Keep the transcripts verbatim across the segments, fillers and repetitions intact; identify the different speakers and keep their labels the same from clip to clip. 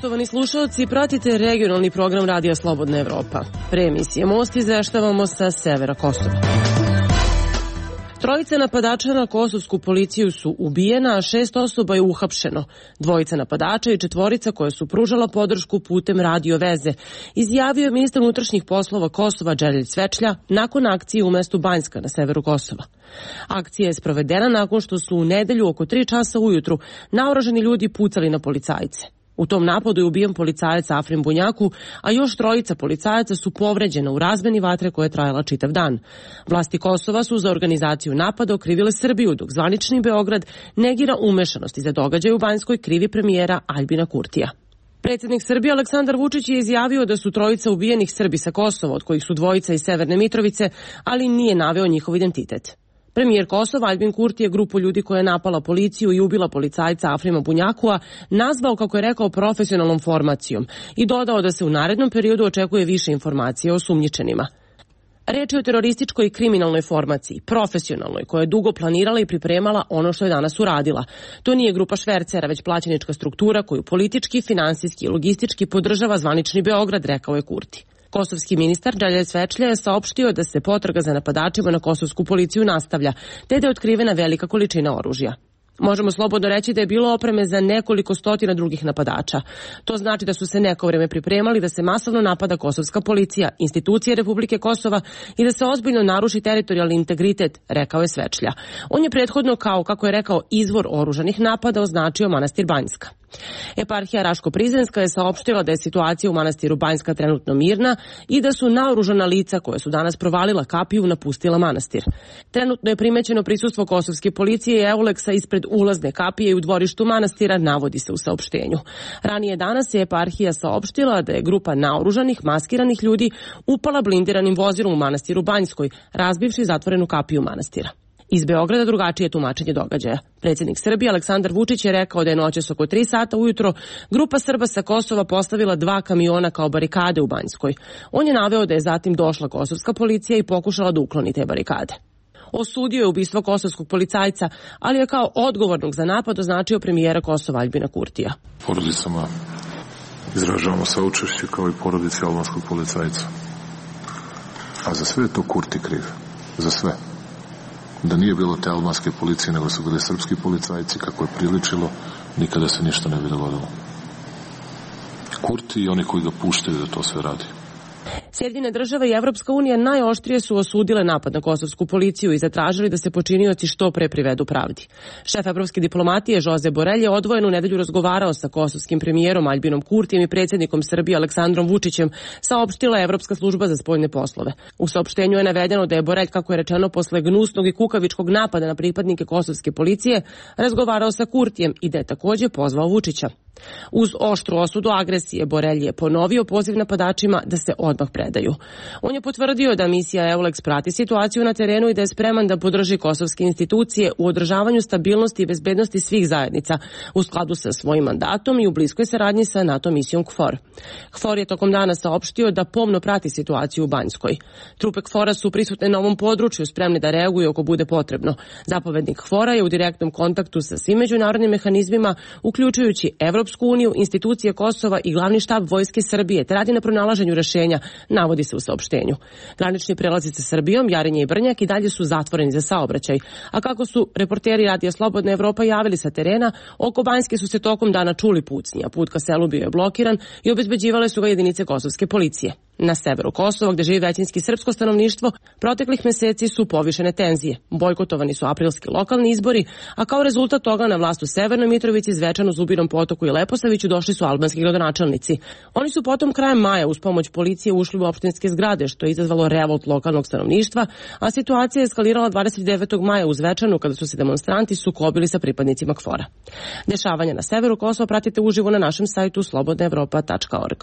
Speaker 1: Poštovani slušalci, pratite regionalni program Radija Slobodna Evropa. Pre emisije Most izveštavamo sa severa Kosova. Trojica napadača na kosovsku policiju su ubijena, a šest osoba je uhapšeno. Dvojica napadača i četvorica koja su pružala podršku putem radio veze, izjavio je ministar unutrašnjih poslova Kosova Đelja Svečlja nakon akcije u mestu Banjska na severu Kosova. Akcija je sprovedena nakon što su u nedelju oko tri časa ujutru naoružani ljudi pucali na policajce. U tom napadu je ubijen policajac Afrim Bunjaku, a još trojica policajaca su povređena u razmeni vatre koja je trajala čitav dan. Vlasti Kosova su za organizaciju napada okrivile Srbiju, dok zvanični Beograd negira umešanosti za događaj u Banjskoj krivi premijera Aljbina Kurtija. Predsjednik Srbije Aleksandar Vučić je izjavio da su trojica ubijenih Srbi sa Kosova, od kojih su dvojica iz Severne Mitrovice, ali nije naveo njihov identitet. Premijer Kosova Aljbin Kurti je grupu ljudi koja je napala policiju i ubila policajca Afrima Bunjakua nazvao, kako je rekao, profesionalnom formacijom i dodao da se u narednom periodu očekuje više informacije o osumnjičenima. Reč je o terorističkoj i kriminalnoj formaciji, profesionalnoj, koja je dugo planirala i pripremala ono što je danas uradila. To nije grupa švercera, već plaćenička struktura koju politički, finansijski i logistički podržava zvanični Beograd, rekao je Kurti. Kosovski ministar Đelja Svečlja je saopštio da se potraga za napadačima na kosovsku policiju nastavlja, te da je otkrivena velika količina oružja. Možemo slobodno reći da je bilo opreme za nekoliko stotina drugih napadača. To znači da su se neko vreme pripremali da se masovno napada kosovska policija, institucije Republike Kosova i da se ozbiljno naruši teritorijalni integritet, rekao je Svečlja. On je prethodno, kao kako je rekao, izvor oružanih napada označio manastir Banjska. Eparhija Raško-Prizrenska je saopštila da je situacija u manastiru Banjska trenutno mirna i da su naoružana lica koja su danas provalila kapiju napustila manastir. Trenutno je primećeno prisustvo kosovske policije i Euleksa ispred ulazne kapije i u dvorištu manastira, navodi se u saopštenju. Ranije danas je eparhija saopštila da je grupa naoružanih, maskiranih ljudi upala blindiranim vozilom u manastiru Banjskoj, razbivši zatvorenu kapiju manastira. Iz Beograda drugačije tumačenje događaja. Predsjednik Srbije Aleksandar Vučić je rekao da je noćas oko tri sata ujutro grupa Srba sa Kosova postavila dva kamiona kao barikade u Banjskoj. On je naveo da je zatim došla kosovska policija i pokušala da ukloni te barikade. Osudio je ubistvo kosovskog policajca, ali je kao odgovornog za napad označio premijera Kosova Aljbina Kurtija.
Speaker 2: Porodicama izražavamo saučešće kao i porodici albanskog policajca. A za sve je to Kurti kriv. Za sve. Da nije bilo te albanske policije, nego su bili srpski policajci, kako je priličilo, nikada se ništa ne bi dogodilo. Kurti i oni koji ga puštaju da to sve radi.
Speaker 1: Sjedinjene države i Evropska unija najoštrije su osudile napad na kosovsku policiju i zatražili da se počinioci što pre privedu pravdi. Šef evropske diplomatije Josep Borrell je odvojenu u nedelju razgovarao sa kosovskim premijerom Aljbinom Kurtijem i predsjednikom Srbije Aleksandrom Vučićem, saopštila je Evropska služba za spoljne poslove. U saopštenju je navedeno da je Borrell, kako je rečeno, posle gnusnog i kukavičkog napada na pripadnike kosovske policije, razgovarao sa Kurtijem i da je također pozvao Vučića. Uz oštru osudu agresije, Borrell je ponovio poziv napadačima da se odmah predaju. On je potvrdio da misija Euleks prati situaciju na terenu i da je spreman da podrži kosovske institucije u održavanju stabilnosti i bezbednosti svih zajednica u skladu sa svojim mandatom i u bliskoj saradnji sa NATO misijom KFOR. KFOR je tokom dana saopštio da pomno prati situaciju u Banjskoj. Trupe KFOR-a su prisutne na ovom području, spremni da reaguju ako bude potrebno. Zapovednik KFOR-a je u direktnom kontaktu sa svim međunarodnim mehanizmima, uključujući Evropsku uniju, institucije Kosova i glavni štab Vojske Srbije, te radi na pronalaženju rešenja, navodi se u saopštenju. Granični prelazi sa Srbijom, Jarinje i Brnjak, i dalje su zatvoreni za saobraćaj, a kako su reporteri Radija Slobodna Evropa javili sa terena, oko Banjske su se tokom dana čuli pucnji, a put ka selu bio je blokiran i obezbeđivale su ga jedinice kosovske policije. Na severu Kosova, gde živi većinski srpsko stanovništvo, proteklih meseci su povišene tenzije. Bojkotovani su aprilski lokalni izbori, a kao rezultat toga na vlast u Severnoj Mitrovici, Zvečanu, Zubinom Potoku i Leposaviću došli su albanski gradonačelnici. Oni su potom krajem maja uz pomoć policije ušli u opštinske zgrade, što je izazvalo revolt lokalnog stanovništva, a situacija je eskalirala dvadeset devetog maja u Zvečanu, kada su se demonstranti sukobili sa pripadnicima KFOR-a. Dešavanja na severu Kosova pratite uživo na našem sajtu slobodna evropa tačka org.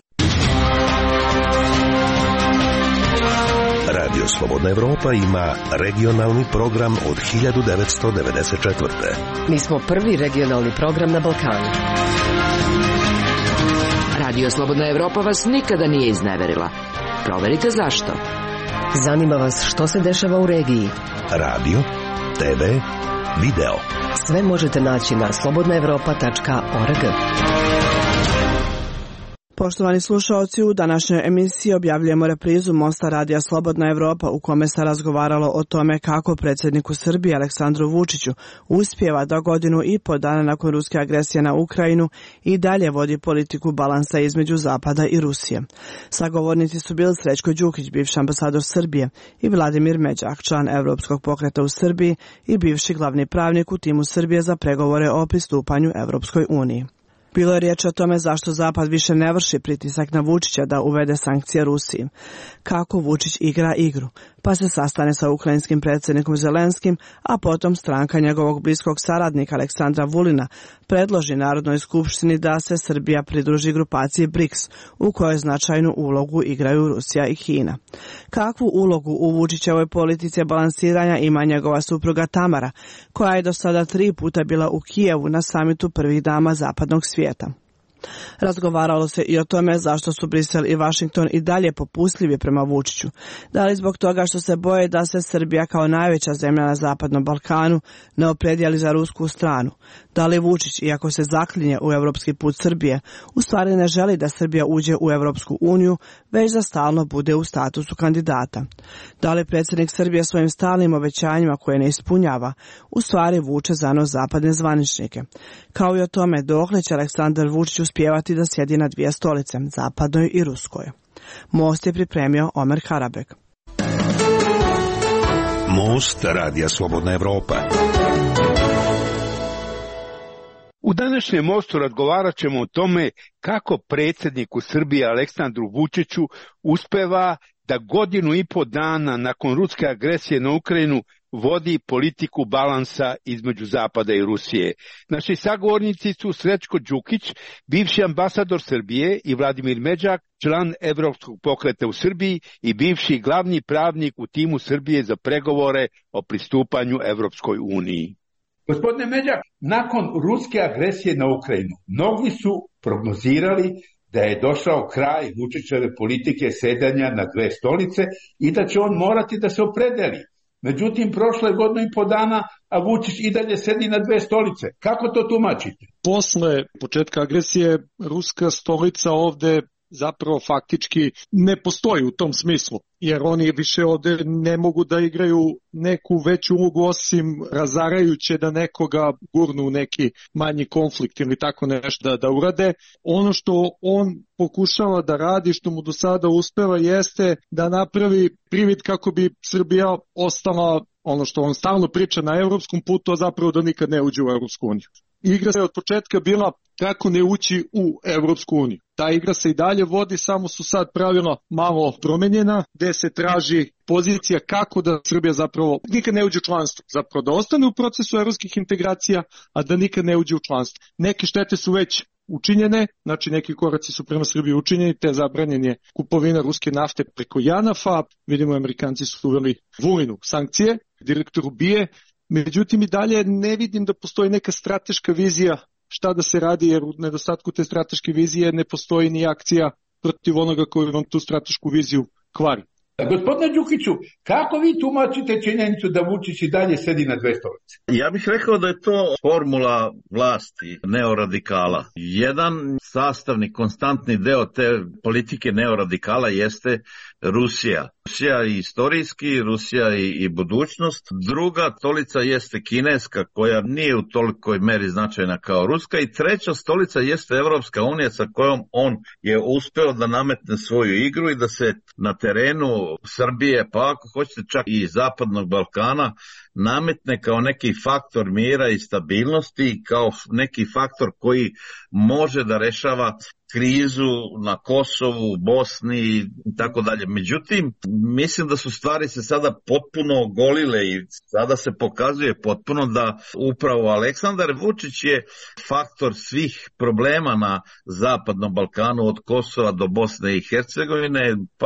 Speaker 3: Radio Slobodna Evropa ima regionalni program od hiljadu devetsto devedeset četvrte.
Speaker 4: Mi smo prvi regionalni program na Balkanu.
Speaker 5: Radio Slobodna Evropa vas nikada nije izneverila. Proverite zašto.
Speaker 4: Zanima vas što se dešava u regiji.
Speaker 3: Radio, te ve, video.
Speaker 4: Sve možete naći na slobodna evropa tačka org.
Speaker 6: Poštovani slušaoci, u današnjoj emisiji objavljujemo reprizu Mosta radija Slobodna Evropa u kome se razgovaralo o tome kako predsjedniku Srbije Aleksandru Vučiću uspijeva da godinu i po dana nakon ruske agresije na Ukrajinu i dalje vodi politiku balansa između Zapada i Rusije. Sagovornici su bili Srećko Đukić, bivši ambasador Srbije, i Vladimir Međak, član Evropskog pokreta u Srbiji i bivši glavni pravnik u timu Srbije za pregovore o pristupanju Evropskoj uniji. Bilo je riječ o tome zašto Zapad više ne vrši pritisak na Vučića da uvede sankcije Rusiji, kako Vučić igra igru, pa se sastane sa ukrajinskim predsjednikom Zelenskim, a potom stranka njegovog bliskog saradnika Aleksandra Vulina predloži Narodnoj skupštini da se Srbija pridruži grupaciji BRICS, u kojoj značajnu ulogu igraju Rusija i Kina. Kakvu ulogu u Vučićevoj politici balansiranja ima njegova supruga Tamara, koja je do sada tri puta bila u Kijevu na samitu prvih dama zapadnog svijeta. Razgovaralo se i o tome zašto su Brisel i Vašington i dalje popustljivi prema Vučiću. Da li zbog toga što se boje da se Srbija kao najveća zemlja na Zapadnom Balkanu ne opredijeli za rusku stranu? Da li Vučić, iako se zaklinje u evropski put Srbije, u stvari ne želi da Srbija uđe u Evropsku uniju, već da stalno bude u statusu kandidata? Da li predsjednik Srbije svojim stalnim obećanjima koje ne ispunjava, u stvari vuče za nos zapadne zvaničnike? Kao i o tome dokle će Aleksandar Vučić uspijevati da sjedi na dvije stolice, zapadnoj i ruskoj. Most je pripremio Omer Karabek.
Speaker 3: Most radija Slobodna Evropa.
Speaker 7: U današnjem mostu razgovarat ćemo o tome kako predsjedniku Srbije Aleksandru Vučiću uspeva da godinu i po dana nakon ruske agresije na Ukrajinu vodi politiku balansa između Zapada i Rusije. Naši sagovornici su Srećko Đukić, bivši ambasador Srbije, i Vladimir Međak, član Evropskog pokreta u Srbiji i bivši glavni pravnik u timu Srbije za pregovore o pristupanju Evropskoj uniji. Gospodine Međak, nakon ruske agresije na Ukrajinu, mnogi su prognozirali da je došao kraj Vučićeve politike sedanja na dve stolice i da će on morati da se opredeli. Međutim, prošle godinu i po dana, a Vučić i dalje sedi na dve stolice. Kako to tumačite?
Speaker 8: Posle početka agresije, ruska stolica ovde zapravo faktički ne postoji u tom smislu, jer oni više ovde ne mogu da igraju neku veću ulogu osim razarajuće da nekoga gurnu u neki manji konflikt ili tako nešto da, da urade. Ono što on pokušava da radi, što mu do sada uspeva, jeste da napravi privid kako bi Srbija ostala, ono što on stalno priča, na evropskom putu, a zapravo da nikad ne uđe u Evropsku uniju. Igra se od početka bila kako ne ući u Evropsku uniju. Ta igra se i dalje vodi, samo su sad pravila malo promenjena, gde se traži pozicija kako da Srbija zapravo nikad ne uđe u članstvo, zapravo da ostane u procesu evropskih integracija, a da nikad ne uđe u članstvo. Neke štete su već učinjene, znači neki koraci su prema Srbiji učinjeni, te zabranjen je kupovina ruske nafte preko Janafa, vidimo Amerikanci su uveli Vulinu sankcije, direktoru B I E, međutim i dalje ne vidim da postoji neka strateška vizija šta da se radi, jer u nedostatku te strateške vizije ne postoji ni akcija protiv onoga koji vam tu stratešku viziju kvari.
Speaker 7: Gospodine Đukiću, kako vi tumačite činjenicu da Vučić i dalje sedi na dve stolice?
Speaker 9: Ja bih rekao da je to formula vlasti neoradikala. Jedan sastavni, konstantni deo te politike neoradikala jeste Rusija. Rusija i istorijski, Rusija i, i budućnost. Druga stolica jeste kineska, koja nije u tolikoj meri značajna kao ruska. I treća stolica jeste Evropska unija, sa kojom on je uspeo da nametne svoju igru i da se na terenu Srbije, pa ako hoćete čak i Zapadnog Balkana, nametne kao neki faktor mira i stabilnosti, kao neki faktor koji može da rešava krizu na Kosovu, Bosni i tako dalje. Međutim, mislim da su stvari se sada potpuno ogolile i sada se pokazuje potpuno da upravo Aleksandar Vučić je faktor svih problema na Zapadnom Balkanu, od Kosova do Bosne i Hercegovine, pa kako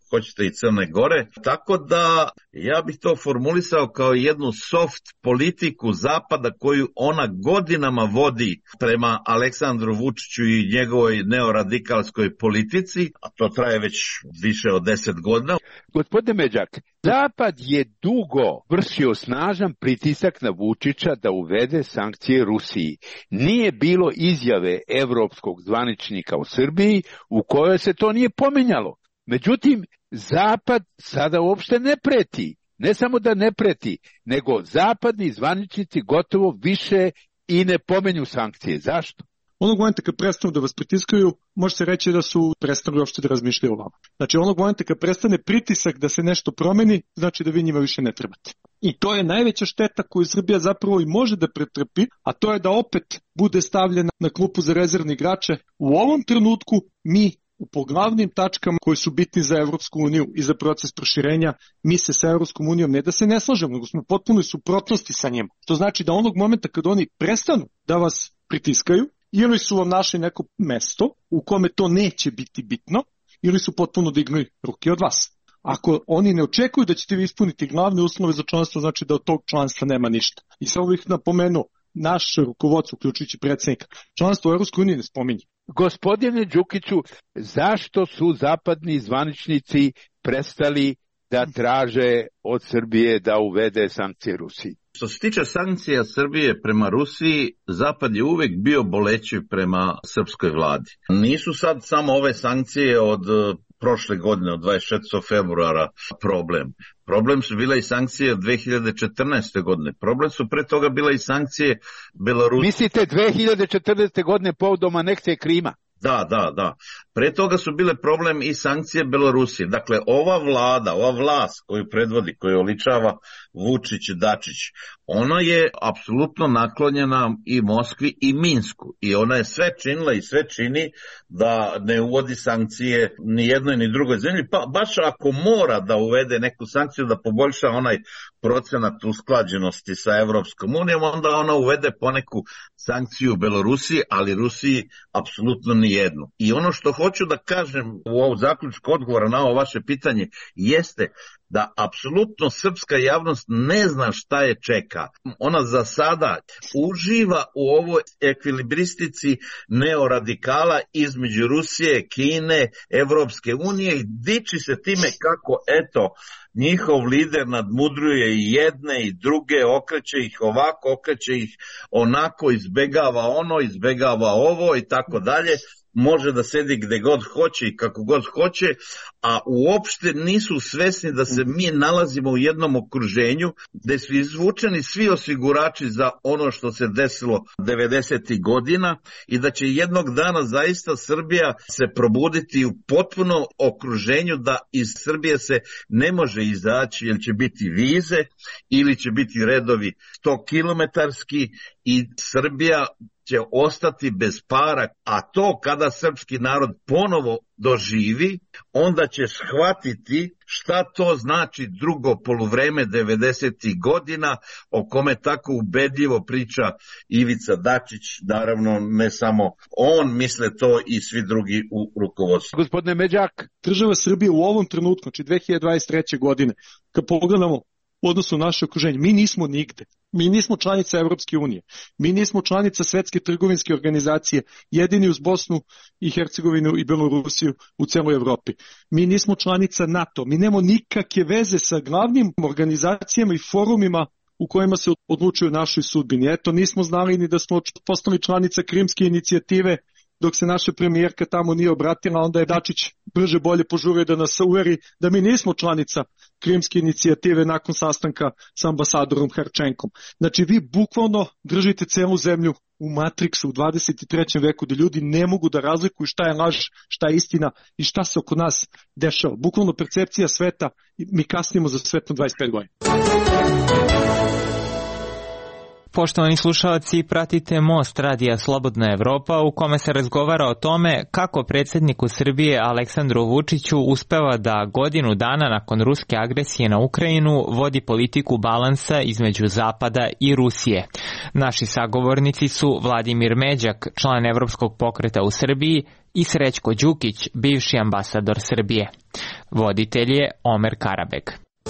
Speaker 9: hoćete i Crne Gore. Tako da ja bih to formulisao kao jednu soft politiku Zapada koju ona godinama vodi prema Aleksandru Vučiću i njegovoj neoradikalskoj politici, a to traje već više od deset godina.
Speaker 7: Gospodine Međak, Zapad je dugo vršio snažan pritisak na Vučića da uvede sankcije Rusiji. Nije bilo izjave evropskog zvaničnika u Srbiji u kojoj se to nije pominjalo. Međutim, Zapad sada uopšte ne preti. Ne samo da ne preti, nego zapadni zvaničnici gotovo više i ne pomenju sankcije. Zašto?
Speaker 8: Onog momenta kad prestanu da vas pritiskaju, može se reći da su prestali uopšte da razmišljaju o vama. Znači onog momenta kad prestane pritisak da se nešto promeni, znači da vi njima više ne trebate. I to je najveća šteta koju Srbija zapravo i može da pretrpi, a to je da opet bude stavljena na klupu za rezervne igrače. U ovom trenutku mi po glavnim tačkama koji su bitni za Evropsku uniju i za proces proširenja, mi se sa Evropskom unijom ne da se ne slažemo, nego smo potpuno u suprotnosti sa njima. Što znači da onog momenta kad oni prestanu da vas pritiskaju, ili su vam našli neko mesto u kome to neće biti bitno, ili su potpuno dignuli ruke od vas. Ako oni ne očekuju da ćete vi ispuniti glavne uslove za članstvo, znači da od tog članstva nema ništa. I samo bih napomenuo, naše rukovodstvo, uključujući predsjednika, članstvo u Evropskoj uniji ne spominje.
Speaker 7: Gospodine Đukiću, zašto su zapadni zvaničnici prestali da traže od Srbije da uvede sankcije Rusiji?
Speaker 9: Što se tiče sankcija Srbije prema Rusiji, Zapad je uvek bio bolećiv prema srpskoj vladi. Nisu sad samo ove sankcije od prošle godine, od dvadeset četvrtog februara, problem. Problem su bile i sankcije od dve hiljade četrnaeste. godine. Problem su pre toga bile i sankcije Belorusije.
Speaker 7: Mislite dve hiljade četrnaeste. godine povodom anekcije Krima?
Speaker 9: Da, da, da. Pre toga su bile problem i sankcije Belorusije. Dakle, ova vlada, ova vlast koju predvodi, koju oličava Vučić i Dačić, ona je apsolutno naklonjena i Moskvi i Minsku. I ona je sve činila i sve čini da ne uvodi sankcije ni jednoj ni drugoj zemlji. Pa baš ako mora da uvede neku sankciju da poboljša onaj procenat usklađenosti sa Evropskom unijom, onda ona uvede poneku sankciju Belorusiji, ali Rusiji apsolutno ni jednu. I ono što hoću da kažem u ovom zaključku odgovora na ovo vaše pitanje jeste da apsolutno srpska javnost ne zna šta je čeka. Ona za sada uživa u ovoj ekvilibristici neoradikala između Rusije, Kine, Evropske unije i diči se time kako, eto, njihov lider nadmudruje i jedne i druge, okreće ih ovako, okreće ih onako, izbegava ono, izbegava ovo i tako dalje. Može da sedi gde god hoće i kako god hoće, a uopšte nisu svesni da se mi nalazimo u jednom okruženju gde su izvučeni svi osigurači za ono što se desilo devedesetih godina i da će jednog dana zaista Srbija se probuditi u potpuno okruženju da iz Srbije se ne može izaći jer će biti vize ili će biti redovi sto kilometarski i Srbija će ostati bez para, a to kada srpski narod ponovo doživi, onda će shvatiti šta to znači drugo poluvreme devedesetih godina, o kome tako ubedljivo priča Ivica Dačić, naravno ne samo on, misle to i svi drugi u rukovodstvu.
Speaker 7: Gospodine Međak.
Speaker 8: Država Srbije u ovom trenutku, znači dve hiljade dvadeset treće. godine, kad pogledamo u odnosu na naše okruženje, mi nismo nigde. Mi nismo članica Evropske unije, mi nismo članica Svetske trgovinske organizacije, jedini uz Bosnu i Hercegovinu i Belorusiju u celoj Evropi. Mi nismo članica NATO, mi nemamo nikakve veze sa glavnim organizacijama i forumima u kojima se odlučuju našoj sudbini. Eto, nismo znali ni da smo postali članica Krimske inicijative, dok se naša premijerka tamo nije obratila, onda je Dačić brže bolje požurio da nas uveri da mi nismo članica Krimske inicijative nakon sastanka sa ambasadorom Harčenkom. Znači vi bukvalno držite celu zemlju u matriksu u dvadeset trećem. veku gde ljudi ne mogu da razlikuju šta je laž, šta je istina i šta se oko nas dešava. Bukvalno percepcija sveta, mi kasnimo za svetom dvadeset pet godina.
Speaker 10: Poštovani slušalci, pratite Most radija Slobodna Evropa u kome se razgovara o tome kako predsjedniku Srbije Aleksandru Vučiću uspeva da godinu dana nakon ruske agresije na Ukrajinu vodi politiku balansa između Zapada i Rusije. Naši sagovornici su Vladimir Međak, član Evropskog pokreta u Srbiji, i Srećko Đukić, bivši ambasador Srbije. Voditelj je Omer Karabeg.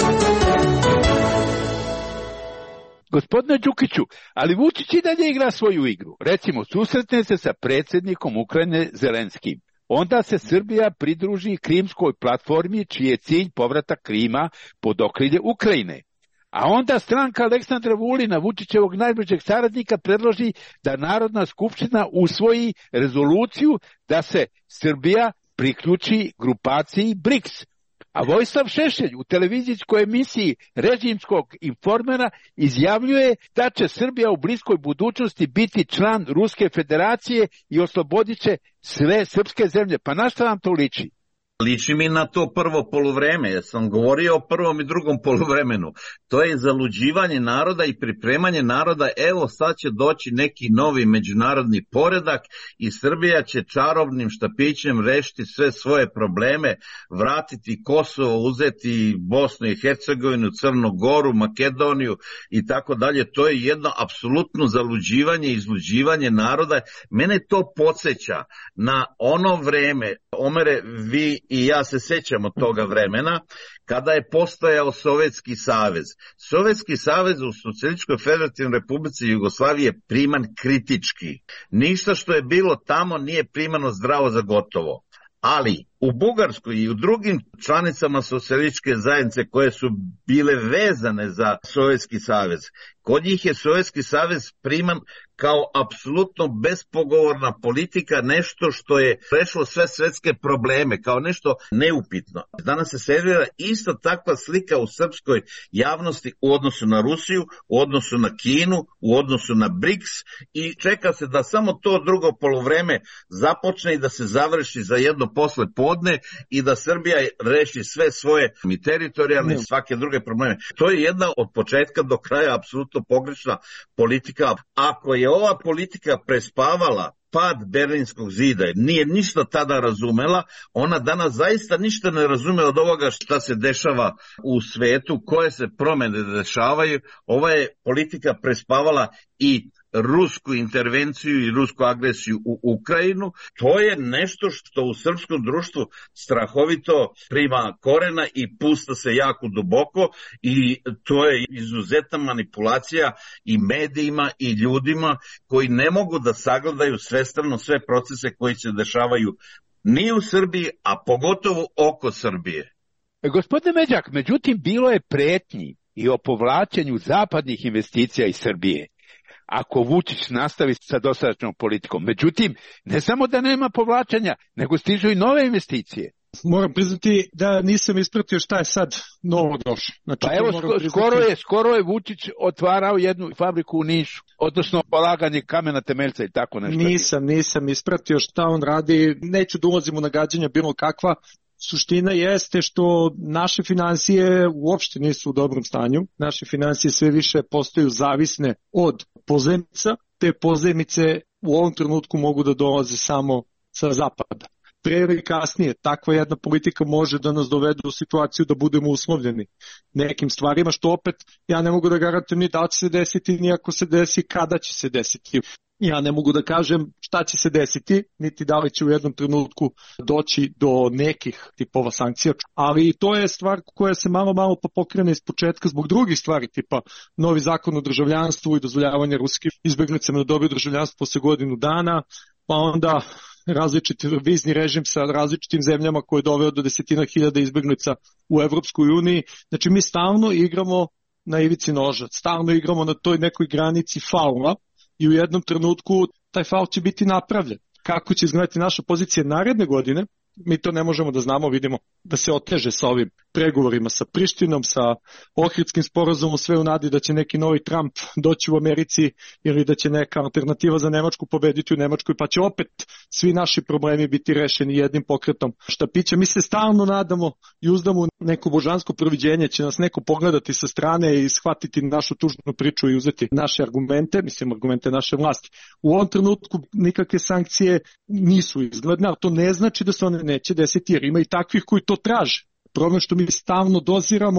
Speaker 7: Gospodine Đukiću, ali Vučić i dalje igra svoju igru. Recimo, susretne se sa predsjednikom Ukrajine Zelenskim. Onda se Srbija pridruži Krimskoj platformi, čiji je cilj povratak Krima pod okrilje Ukrajine. A onda stranka Aleksandra Vulina, Vučićevog najbližeg saradnika, predloži da Narodna skupština usvoji rezoluciju da se Srbija priključi grupaciji BRIKS. A Vojislav Šešelj u televizijskoj emisiji režimskog informera izjavljuje da će Srbija u bliskoj budućnosti biti član Ruske federacije i oslobodit će sve srpske zemlje. Pa na šta vam to liči?
Speaker 9: Liči mi na to prvo poluvreme, ja sam govorio o prvom i drugom poluvremenu. To je zaluđivanje naroda i pripremanje naroda, evo sad će doći neki novi međunarodni poredak i Srbija će čarobnim štapićem rešiti sve svoje probleme, vratiti Kosovo, uzeti Bosnu i Hercegovinu, Crnu Goru, Makedoniju i tako dalje. To je jedno apsolutno zaluđivanje i izluđivanje naroda. Mene to podsjeća na ono vreme, Omere, vi i ja se sećamo toga vremena, kada je postojao Sovjetski savez. Sovjetski savez u Socijalističkoj federativnoj republici Jugoslavije je priman kritički. Ništa što je bilo tamo nije primano zdravo za gotovo. Ali u Bugarskoj i u drugim članicama socijalističke zajednice koje su bile vezane za Sovjetski savez, kod njih je Sovjetski savez priman kao apsolutno bespogovorna politika, nešto što je rešilo sve svetske probleme, kao nešto neupitno. Danas se servira isto takva slika u srpskoj javnosti u odnosu na Rusiju, u odnosu na Kinu, u odnosu na BRIKS i čeka se da samo to drugo poluvreme započne i da se završi za jedno posle podne i da Srbija reši sve svoje i teritorijalne i svake druge probleme. To je jedna od početka do kraja apsolutno pogrešna politika. Ako je ova politika prespavala pad Berlinskog zida, nije ništa tada razumela, ona danas zaista ništa ne razume od ovoga šta se dešava u svetu, koje se promene dešavaju. Ova je politika prespavala i rusku intervenciju i rusku agresiju u Ukrajinu. To je nešto što u srpskom društvu strahovito prima korena i pusta se jako duboko i to je izuzetna manipulacija i medijima i ljudima koji ne mogu da sagledaju svestrano sve procese koji se dešavaju ni u Srbiji, a pogotovo oko Srbije.
Speaker 7: Gospodine Međak, međutim bilo je pretnji i o povlačenju zapadnih investicija iz Srbije ako Vučić nastavi sa dosadašnjom politikom. Međutim, ne samo da nema povlačenja, nego stižu i nove investicije.
Speaker 8: Moram priznati da nisam ispratio šta je sad novo došlo. Znači,
Speaker 7: pa evo, priznati... skoro, je, skoro je Vučić otvarao jednu fabriku u Nišu, odnosno polaganje kamena temeljca i tako nešto.
Speaker 8: Nisam, nisam ispratio šta on radi. Neću da ulazim u nagađanja bilo kakva. Suština jeste što naše finansije uopšte nisu u dobrom stanju. Naše finansije sve više postaju zavisne od pozajmica. Te pozajmice u ovom trenutku mogu da dolaze samo sa zapada. Pre ili kasnije takva jedna politika može da nas dovede u situaciju da budemo uslovljeni nekim stvarima, što opet ja ne mogu da garantujem ni da će se desiti, ni ako se desi, kada će se desiti. Ja ne mogu da kažem šta će se desiti, niti da li će u jednom trenutku doći do nekih tipova sankcija, ali to je stvar koja se malo malo pa pokrene iz početka zbog drugih stvari, tipa novi zakon o državljanstvu i dozvoljavanje ruskim izbeglicama da dobiju državljanstvo posle godinu dana, pa onda različiti vizni režim sa različitim zemljama koje je doveo do desetina hiljada izbeglica u Evropskoj uniji. Znači mi stalno igramo na ivici noža, stalno igramo na toj nekoj granici faula i u jednom trenutku taj faul će biti napravljen. Kako će izgledati naša pozicija naredne godine, mi to ne možemo da znamo, vidimo da se oteže sa ovim pregovorima sa Prištinom, sa Ohridskim sporazumom, sve u nadi da će neki novi Trump doći u Americi ili da će neka alternativa za Nemačku pobediti u Nemačkoj, pa će opet svi naši problemi biti rešeni jednim pokretom štapića. Mi se stalno nadamo i uzdamo neko božansko proviđenje, će nas neko pogledati sa strane i shvatiti našu tužnu priču i uzeti naše argumente, mislim argumente naše vlasti. U ovom trenutku nikakve sankcije nisu izgledne, ali to ne znači da se one neće desiti, jer ima i takvih koji to traže. Problem što mi stalno doziramo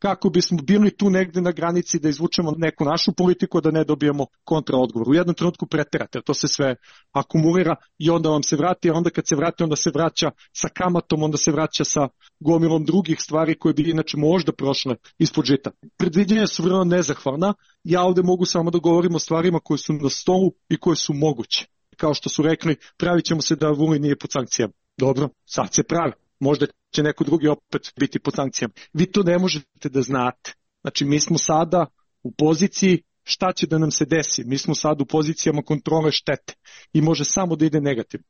Speaker 8: kako bismo bili tu negde na granici da izvučemo neku našu politiku, da ne dobijemo kontraodgovor. U jednom trenutku preterate, to se sve akumulira i onda vam se vrati, a onda kad se vrati, onda se vraća sa kamatom, onda se vraća sa gomilom drugih stvari koje bi inače možda prošle ispod žita. Predviđenja su vrlo nezahvalna, ja ovde mogu samo da govorim o stvarima koje su na stolu i koje su moguće. Kao što su rekli, pravit ćemo se da Vulin nije pod sankcijama. Dobro, sad se pravi. Možda će neko drugi opet biti pod sankcijama. Vi to ne možete da znate. Znači, mi smo sada u poziciji šta će da nam se desi. Mi smo sada u pozicijama kontrole štete i može samo da ide negativno.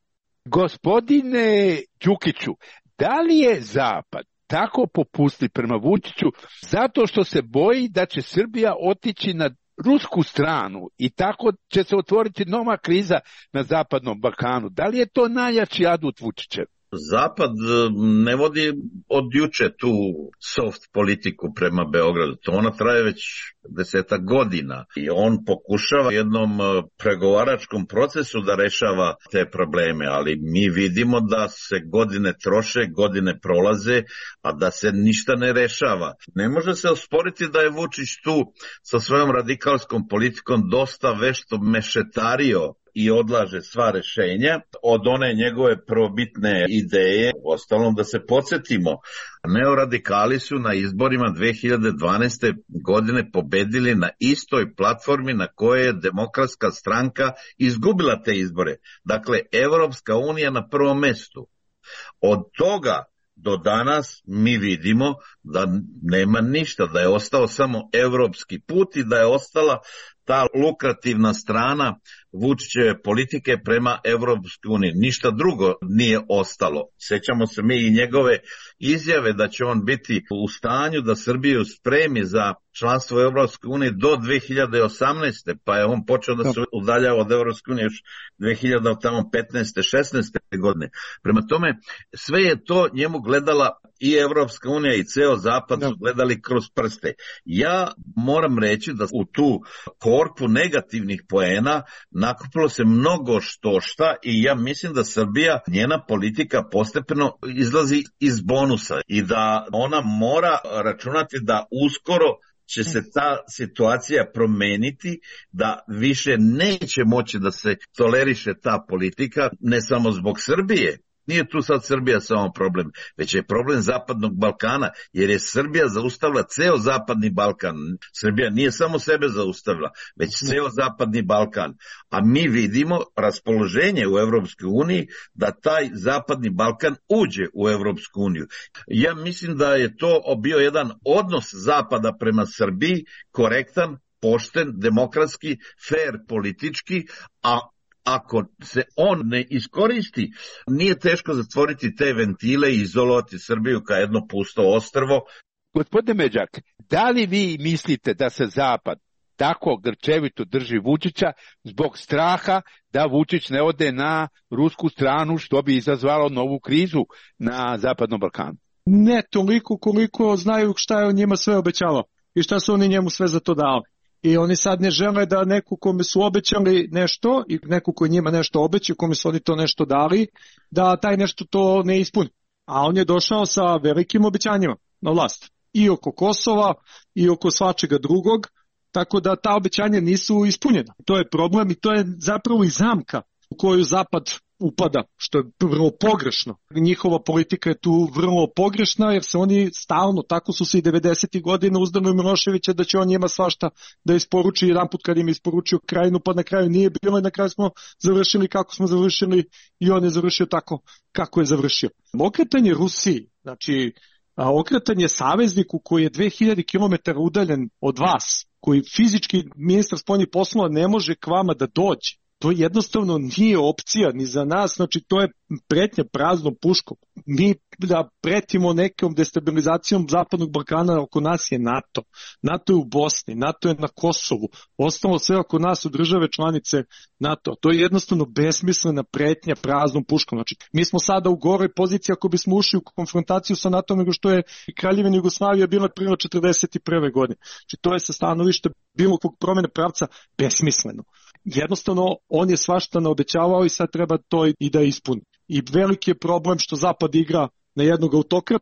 Speaker 7: Gospodine Đukiću, da li je Zapad tako popusti prema Vučiću zato što se boji da će Srbija otići na rusku stranu i tako će se otvoriti nova kriza na Zapadnom Balkanu? Da li je to najjači adut Vučićev?
Speaker 9: Zapad ne vodi od juče tu soft politiku prema Beogradu. To ona traje već deseta godina i on pokušava jednom pregovaračkom procesu da rešava te probleme, ali mi vidimo da se godine troše, godine prolaze, a da se ništa ne rešava. Ne može se osporiti da je Vučić tu sa svojom radikalskom politikom dosta vešto mešetario i odlaže sva rešenja od one njegove prvobitne ideje. Ostalom da se podsjetimo, neoradikali su na izborima dve hiljade dvanaeste. godine pobedili na istoj platformi na kojoj je Demokratska stranka izgubila te izbore. Dakle, Evropska unija na prvom mestu. Od toga do danas mi vidimo da nema ništa, da je ostao samo evropski put i da je ostala ta lukrativna strana Vučićeve politike prema Evropskoj uniji. Ništa drugo nije ostalo. Sećamo se mi i njegove izjave da će on biti u stanju da Srbiju spremi za članstvo Evropske unije do dve hiljade osamnaeste. pa je on počeo da se udaljava od Evropske unije još dve hiljade petnaeste šesnaeste. godine. Prema tome, sve je to njemu gledala i Evropska unija i ceo Zapad su gledali kroz prste. Ja moram reći da u tu korpu negativnih poena nakupilo se mnogo što šta i ja mislim da Srbija, njena politika postepeno izlazi iz bonusa i da ona mora računati da uskoro će se ta situacija promeniti, da više neće moći da se toleriše ta politika, ne samo zbog Srbije. Nije tu sad Srbija samo problem, već je problem Zapadnog Balkana, jer je Srbija zaustavila ceo Zapadni Balkan. Srbija nije samo sebe zaustavila, već ceo Zapadni Balkan. A mi vidimo raspoloženje u Evropskoj uniji da taj Zapadni Balkan uđe u Evropsku uniju. Ja mislim da je to bio jedan odnos Zapada prema Srbiji, korektan, pošten, demokratski, fair politički, a ako se on ne iskoristi, nije teško zatvoriti te ventile i izolovati Srbiju kao jedno pusto ostrvo.
Speaker 7: Gospodine Međak, da li vi mislite da se Zapad tako grčevito drži Vučića zbog straha da Vučić ne ode na rusku stranu, što bi izazvalo novu krizu na Zapadnom Balkanu?
Speaker 8: Ne toliko koliko znaju šta je on njima sve obećavao i šta su oni njemu sve za to dali. I oni sad ne žele da neko kome su obećali nešto i neko koji njima nešto obećao, kome su oni to nešto dali, da taj nešto to ne ispuni. A on je došao sa velikim obećanjima na vlast. I oko Kosova, i oko svačega drugog, tako da ta obećanja nisu ispunjena. To je problem i to je zapravo i zamka u koju Zapad upada, što je vrlo pogrešno. Njihova politika je tu vrlo pogrešna, jer se oni stalno, tako su se i devedesetih godina uzdano i Miloševića da će on njima svašta da isporuči, jedan put kad im isporučio Krajinu, pa na kraju nije bilo i na kraju smo završili kako smo završili i on je završio tako kako je završio. Okretanje Rusiji, znači okretanje savezniku koji je dve hiljade kilometara udaljen od vas, koji fizički ministar spoljnih poslova ne može k vama da dođe, to jednostavno nije opcija ni za nas, znači to je pretnja praznom puškom. Mi da pretimo nekom destabilizacijom Zapadnog Balkana, oko nas je NATO. NATO je u Bosni, NATO je na Kosovu, ostalo sve oko nas su države članice NATO. To je jednostavno besmislena pretnja praznom puškom. Znači, mi smo sada u goroj poziciji ako bismo ušli u konfrontaciju sa NATO nego što je Kraljevina Jugoslavija bila prvo četrdeset prve. godine. Znači, to je sa stanovišta bilo kog promene pravca besmisleno. Jednostavno, on je svašta naobećavao i sad treba to i da ispuni. I veliki je problem što Zapad igra na jednog autokratu,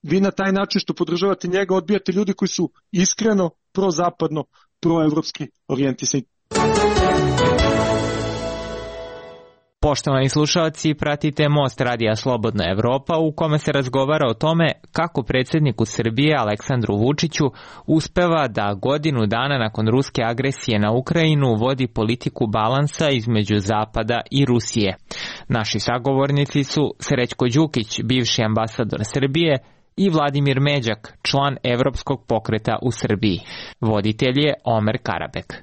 Speaker 8: vi na taj način što podržavate njega odbijate ljudi koji su iskreno prozapadno, proevropski orijentisani.
Speaker 10: Poštovani slušalci, pratite Most radija Slobodna Evropa u kome se razgovara o tome kako predsjedniku Srbije Aleksandru Vučiću uspeva da godinu dana nakon ruske agresije na Ukrajinu vodi politiku balansa između Zapada i Rusije. Naši sagovornici su Srećko Đukić, bivši ambasador Srbije, i Vladimir Međak, član Evropskog pokreta u Srbiji. Voditelj je Omer Karabek.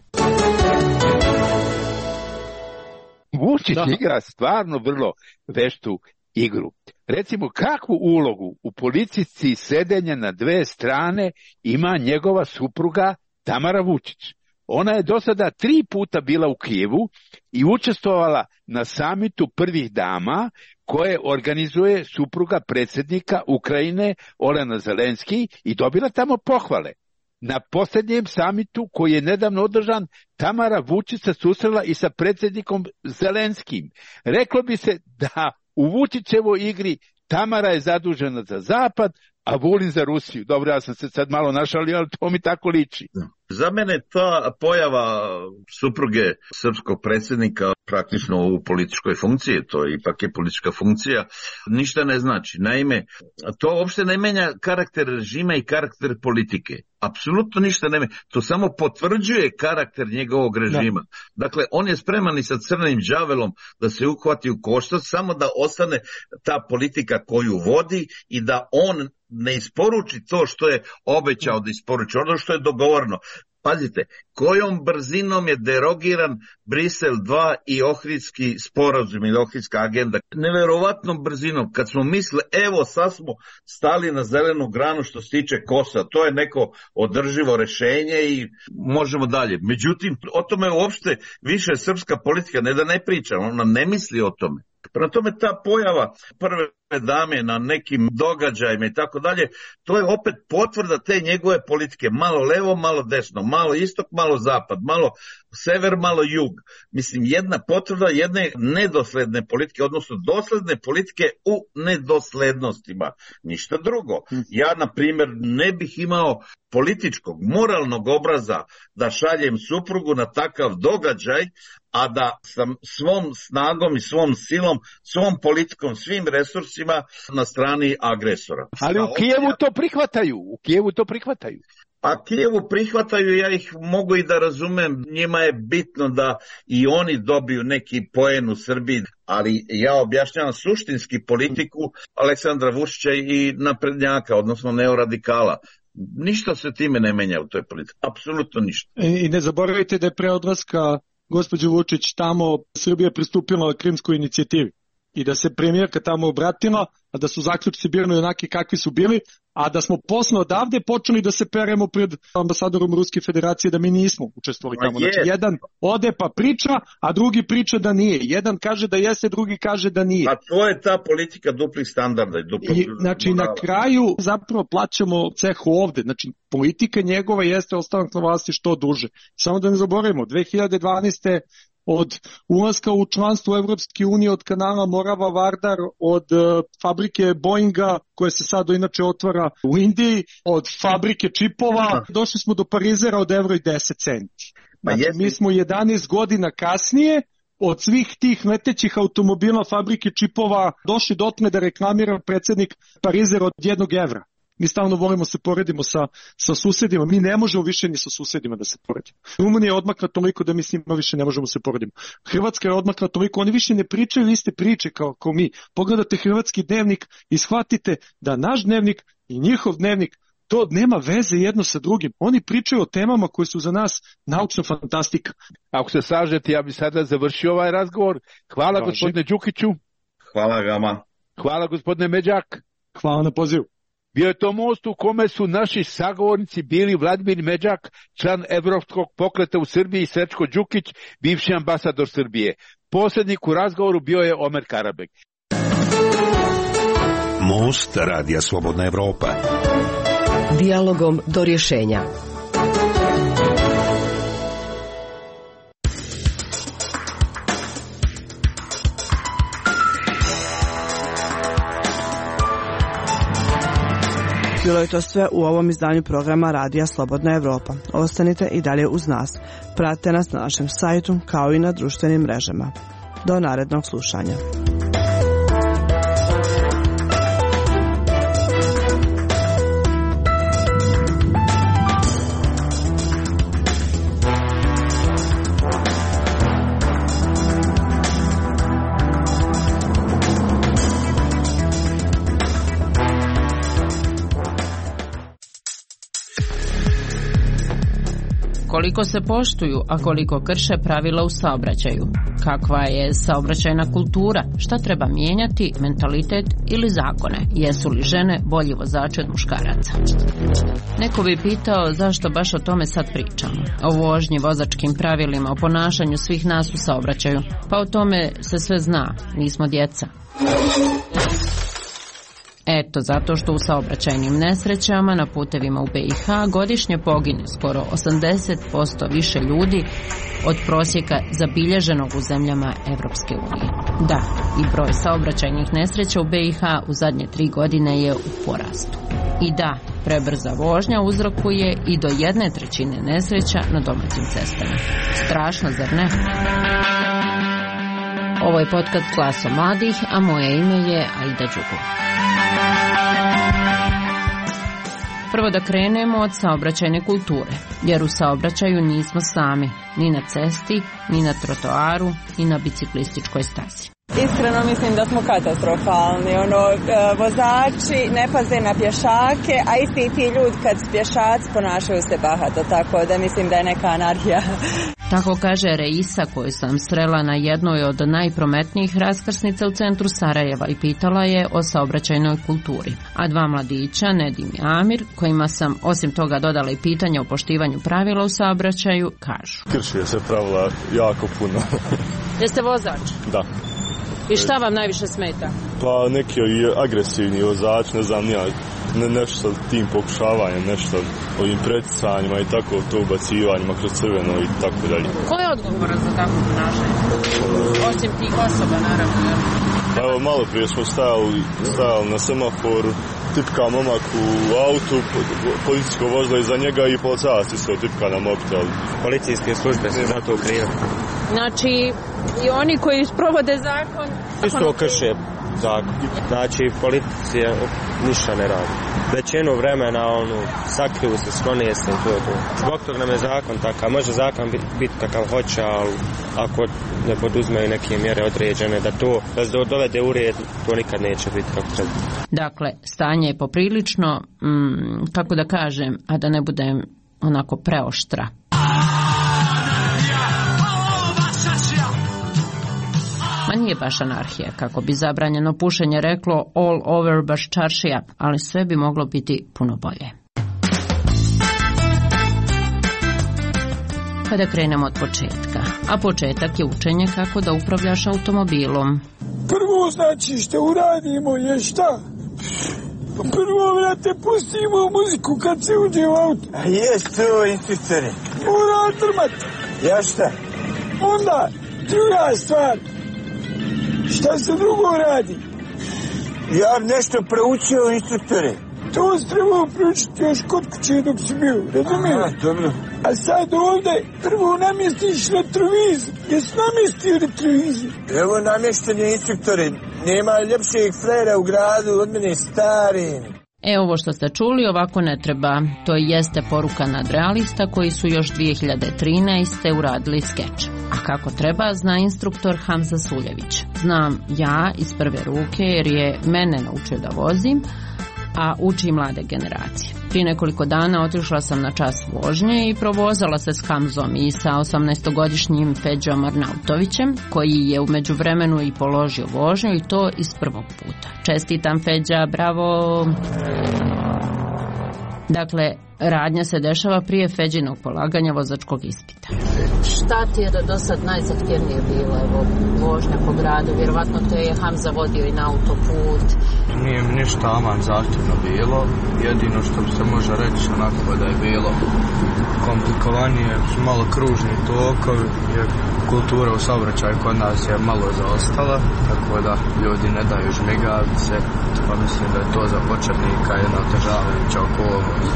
Speaker 7: Vučić
Speaker 8: Da.
Speaker 7: igra stvarno vrlo veštu igru. Recimo, kakvu ulogu u politici sedenja na dve strane ima njegova supruga Tamara Vučić? Ona je do sada tri puta bila u Kijevu i učestvovala na samitu prvih dama koje organizuje supruga predsjednika Ukrajine Olena Zelenski i dobila tamo pohvale. Na posljednjem samitu koji je nedavno održan, Tamara Vučić se susrela i sa predsjednikom Zelenskim. Reklo bi se da u Vučićevoj igri Tamara je zadužena za Zapad, a Vulin za Rusiju. Dobro, ja sam se sad malo našalio, ali to mi tako liči.
Speaker 9: Za mene ta pojava supruge srpskog predsjednika praktično u političkoj funkciji, to ipak je politička funkcija, ništa ne znači. Naime, to uopšte ne menja karakter režima i karakter politike. Apsolutno ništa ne menja. To samo potvrđuje karakter njegovog režima. Da. Dakle, on je spreman i sa crnim đavelom da se uhvati u koštac, samo da ostane ta politika koju vodi i da on ne isporuči to što je obećao da isporuči, ono što je dogovoreno. Pazite, kojom brzinom je derogiran Brisel dva i Ohridski sporazum ili Ohridska agenda. Neverovatnom brzinom, kad smo mislili, evo sad smo stali na zelenu granu što se tiče Kosova, to je neko održivo rešenje i možemo dalje. Međutim, o tome uopšte više srpska politika ne da ne priča, ona ne misli o tome. Prema tome ta pojava prve dame na nekim događajima i tako dalje, to je opet potvrda te njegove politike, malo levo, malo desno, malo istok, malo zapad, malo sever, malo jug. Mislim, jedna potvrda jedne nedosledne politike, odnosno dosledne politike u nedoslednostima. Ništa drugo. Ja, na primjer, ne bih imao političkog, moralnog obraza da šaljem suprugu na takav događaj, a da sam svom snagom i svom silom, svom politikom, svim resursima na strani agresora.
Speaker 7: Ali u Kijevu to prihvataju, u Kijevu to prihvataju.
Speaker 9: A Kijevu prihvataju, ja ih mogu i da razumem, njima je bitno da i oni dobiju neki poen u Srbiji, ali ja objašnjavam suštinski politiku Aleksandra Vučića i naprednjaka, odnosno neoradikala. Ništa se time ne menja u toj politici, apsolutno ništa.
Speaker 8: I ne zaboravite da je pre odlaska gospođe Vučić tamo Srbija pristupila Krimskoj inicijativi i da se premijerka tamo obratila, a da su zaključci bili onaki kakvi su bili, a da smo posle odavde počeli da se peremo pred ambasadorom Ruske federacije da mi nismo učestvovali tamo. Znači, jedan ode pa priča, a drugi priča da nije. Jedan kaže da jeste, drugi kaže da nije.
Speaker 9: A to je ta politika duplih standarda. I duplih
Speaker 8: I, znači, morala. Na kraju zapravo plaćamo ceh ovde. Znači, politika njegova jeste ostanak na vlasti što duže. Samo da ne zaboravimo, dve hiljade dvanaeste od ulaska u članstvo Evropske unije, od kanala Morava-Vardar, od uh, fabrike Boeinga, koja se sad inače otvara u Indiji, od fabrike čipova, došli smo do parizera od evro i deset centi. Znači, mi smo jedanaest godina kasnije od svih tih letećih automobila fabrike čipova došli dotle da reklamira predsjednik parizer od jednog evra. Mi stalno volimo se poredimo sa, sa susedima, mi ne možemo više ni sa susedima da se poredimo. Rumunija je odmakla toliko da mi s njima više ne možemo se poredimo. Hrvatska je odmakla toliko, oni više ne pričaju iste priče kao, kao mi. Pogledate hrvatski dnevnik i shvatite da naš dnevnik i njihov dnevnik, to nema veze jedno sa drugim. Oni pričaju o temama koje su za nas naučna fantastika.
Speaker 7: Ako se slažete, ja bih sada završio ovaj razgovor. Hvala Hvala gospodine Đukiću.
Speaker 9: Hvala Gama.
Speaker 7: Hvala gospodine Međak.
Speaker 8: Hvala na pozivu.
Speaker 7: Bio je to most u kome su naši sagovornici bili Vladimir Međak, član Evropskog pokreta u Srbiji, i Srećko Đukić, bivši ambasador Srbije. Poslednik u razgovoru bio je Omer Karabek.
Speaker 3: Most radija Slobodna Evropa.
Speaker 4: Dijalogom do rješenja.
Speaker 6: Bilo je to sve u ovom izdanju programa Radija Slobodna Evropa. Ostanite i dalje uz nas. Pratite nas na našem sajtu kao i na društvenim mrežama. Do narednog slušanja.
Speaker 11: Koliko se poštuju, a koliko krše pravila u saobraćaju? Kakva je saobraćajna kultura? Šta treba mijenjati, mentalitet ili zakone? Jesu li žene bolji vozači od muškaraca? Neko bi pitao zašto baš o tome sad pričamo. O vožnji, vozačkim pravilima, o ponašanju svih nas u saobraćaju. Pa o tome se sve zna, nismo djeca. Eto, zato što u saobraćajnim nesrećama na putevima u B i H godišnje pogine skoro osamdeset posto više ljudi od prosjeka zabilježenog u zemljama Evropske unije. Da, i broj saobraćajnih nesreća u B i H u zadnje tri godine je u porastu. I da, prebrza vožnja uzrokuje i do jedne trećine nesreća na domaćim cestama. Strašno, zar ne? Ovo je podcast Glaso mladih, a moje ime je Aida Đugov. Prvo da krenemo od saobraćajne kulture, jer u saobraćaju nismo sami, ni na cesti, ni na trotoaru, ni na biciklističkoj stazi.
Speaker 12: Iskreno mislim da smo katastrofalni, ono, vozači ne paze na pješake, a isti ti ljudi kad pješaci ponašaju se bahato, tako da mislim da je neka anarhija.
Speaker 11: Tako kaže Reisa, koju sam srela na jednoj od najprometnijih raskrsnica u centru Sarajeva i pitala je o saobraćajnoj kulturi. A dva mladića, Nedim i Amir, kojima sam osim toga dodala i pitanje o poštivanju pravila u saobraćaju, kažu.
Speaker 13: Krši se pravila jako puno.
Speaker 11: Jeste vozač?
Speaker 13: Da.
Speaker 11: I šta vam najviše smeta?
Speaker 13: Pa neki agresivni vozač, ne znam ja, ne, nešto tim pokušavanjem, nešto ovim preticanjima i tako, to ubacivanjima kroz crveno i tako dalje.
Speaker 11: Ko je odgovoran za takvo ponašanje? Osim tih osoba, naravno.
Speaker 13: Pa evo, malo prije smo stajali, stajali na semaforu, tipka momak u autu, policijsko vozilo iza njega i policajac isto tipka na mobitel.
Speaker 14: Policijske službe se za to krive.
Speaker 11: Znači, i oni koji sprovode zakon...
Speaker 14: Isto krše zakon. Znači, policija ništa ne radi. Većinu vremena, ono, sakriju se, sklonije se i to je to. Zbog toga nam je zakon takav. Može zakon biti bit kakav hoće, ali ako ne poduzmeju neke mjere određene, da to da se dovede u red, to nikad neće biti kako treba.
Speaker 11: Dakle, stanje je poprilično, mm, kako da kažem, a da ne budem onako preoštra. Ma nije baš anarhija, kako bi zabranjeno pušenje reklo all over baš čaršija, ali sve bi moglo biti puno bolje. Pa da krenemo od početka. A početak je učenje kako da upravljaš automobilom.
Speaker 15: Prvo znači što uradimo je šta? Prvo, vrate, pustimo muziku kad se uđe u auto.
Speaker 16: A jes to, instruktore?
Speaker 15: Mora drmat.
Speaker 16: Ja šta?
Speaker 15: Onda, druga stvar. Šta se drugo radi?
Speaker 16: Ja nešto proučio, instruktore.
Speaker 15: To si trebao proučiti još kod kuće dok si bio, razumiješ?
Speaker 16: Aha, dobro.
Speaker 15: A sad ovdje prvo namjestiš retrovizor. Jesi namjestio retrovizor?
Speaker 16: Evo namještanje, instruktore. Nema ljepšeg frera u gradu od mene stari.
Speaker 11: E, ovo što ste čuli ovako ne treba. To jeste poruka nadrealista koji su još dvije hiljade trinaeste. uradili skeč. A kako treba, zna instruktor Hamza Suljević. Znam ja iz prve ruke jer je mene naučio da vozim, a uči mlade generacije. Prije nekoliko dana otišla sam na čas vožnje i provozala se s Hamzom i sa osamnaestogodišnjim Feđom Arnautovićem, koji je u međuvremenu i položio vožnju i to iz prvog puta. Čestitam, Feđa, bravo! Dakle, radnja se dešava prije Feđinog polaganja vozačkog ispita. Šta ti je do sad najzahtjevnije bilo, evo, vožnja po gradu? Vjerovatno te je Hamza vodio i na autoput
Speaker 17: nije mi ništa aman zahtjevno bilo. Jedino što se može reći onako da je bilo komplikovanije su malo kružni tokovi, jer kultura u saobraćaju kod nas je malo zaostala, tako da ljudi ne daju žmigavce, pa mislim da je to za početnika jedna otežavajuća okolnost.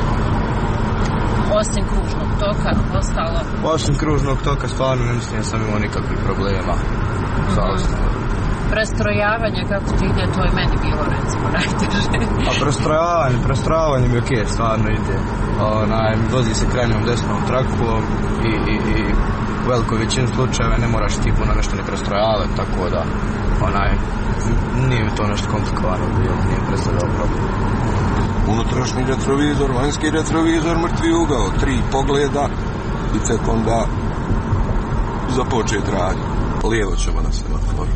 Speaker 11: Osim kružnog toka, ostalo?
Speaker 17: Osim kružnog toka stvarno ne mislim da sam imao nikakvih problema sa ostalim.
Speaker 11: Prestrojavanje, kako ti ide, to je meni bilo recimo najteže.
Speaker 17: A prestrojavanje, prestrojavanje mi ok, stvarno ide. Onaj, vozi se krajnjom desnom trakom i, i, i u velikoj većini slučajeva ne moraš ti puno nešto ne prestrojavati, tako da onaj, nije mi to nešto komplikovano bilo, nije predstavljalo problem.
Speaker 18: Unutrašnji retrovizor, vanjski retrovizor, mrtvi ugao, tri pogleda i tek onda započet radnje. Lijevo ćemo na semaforu.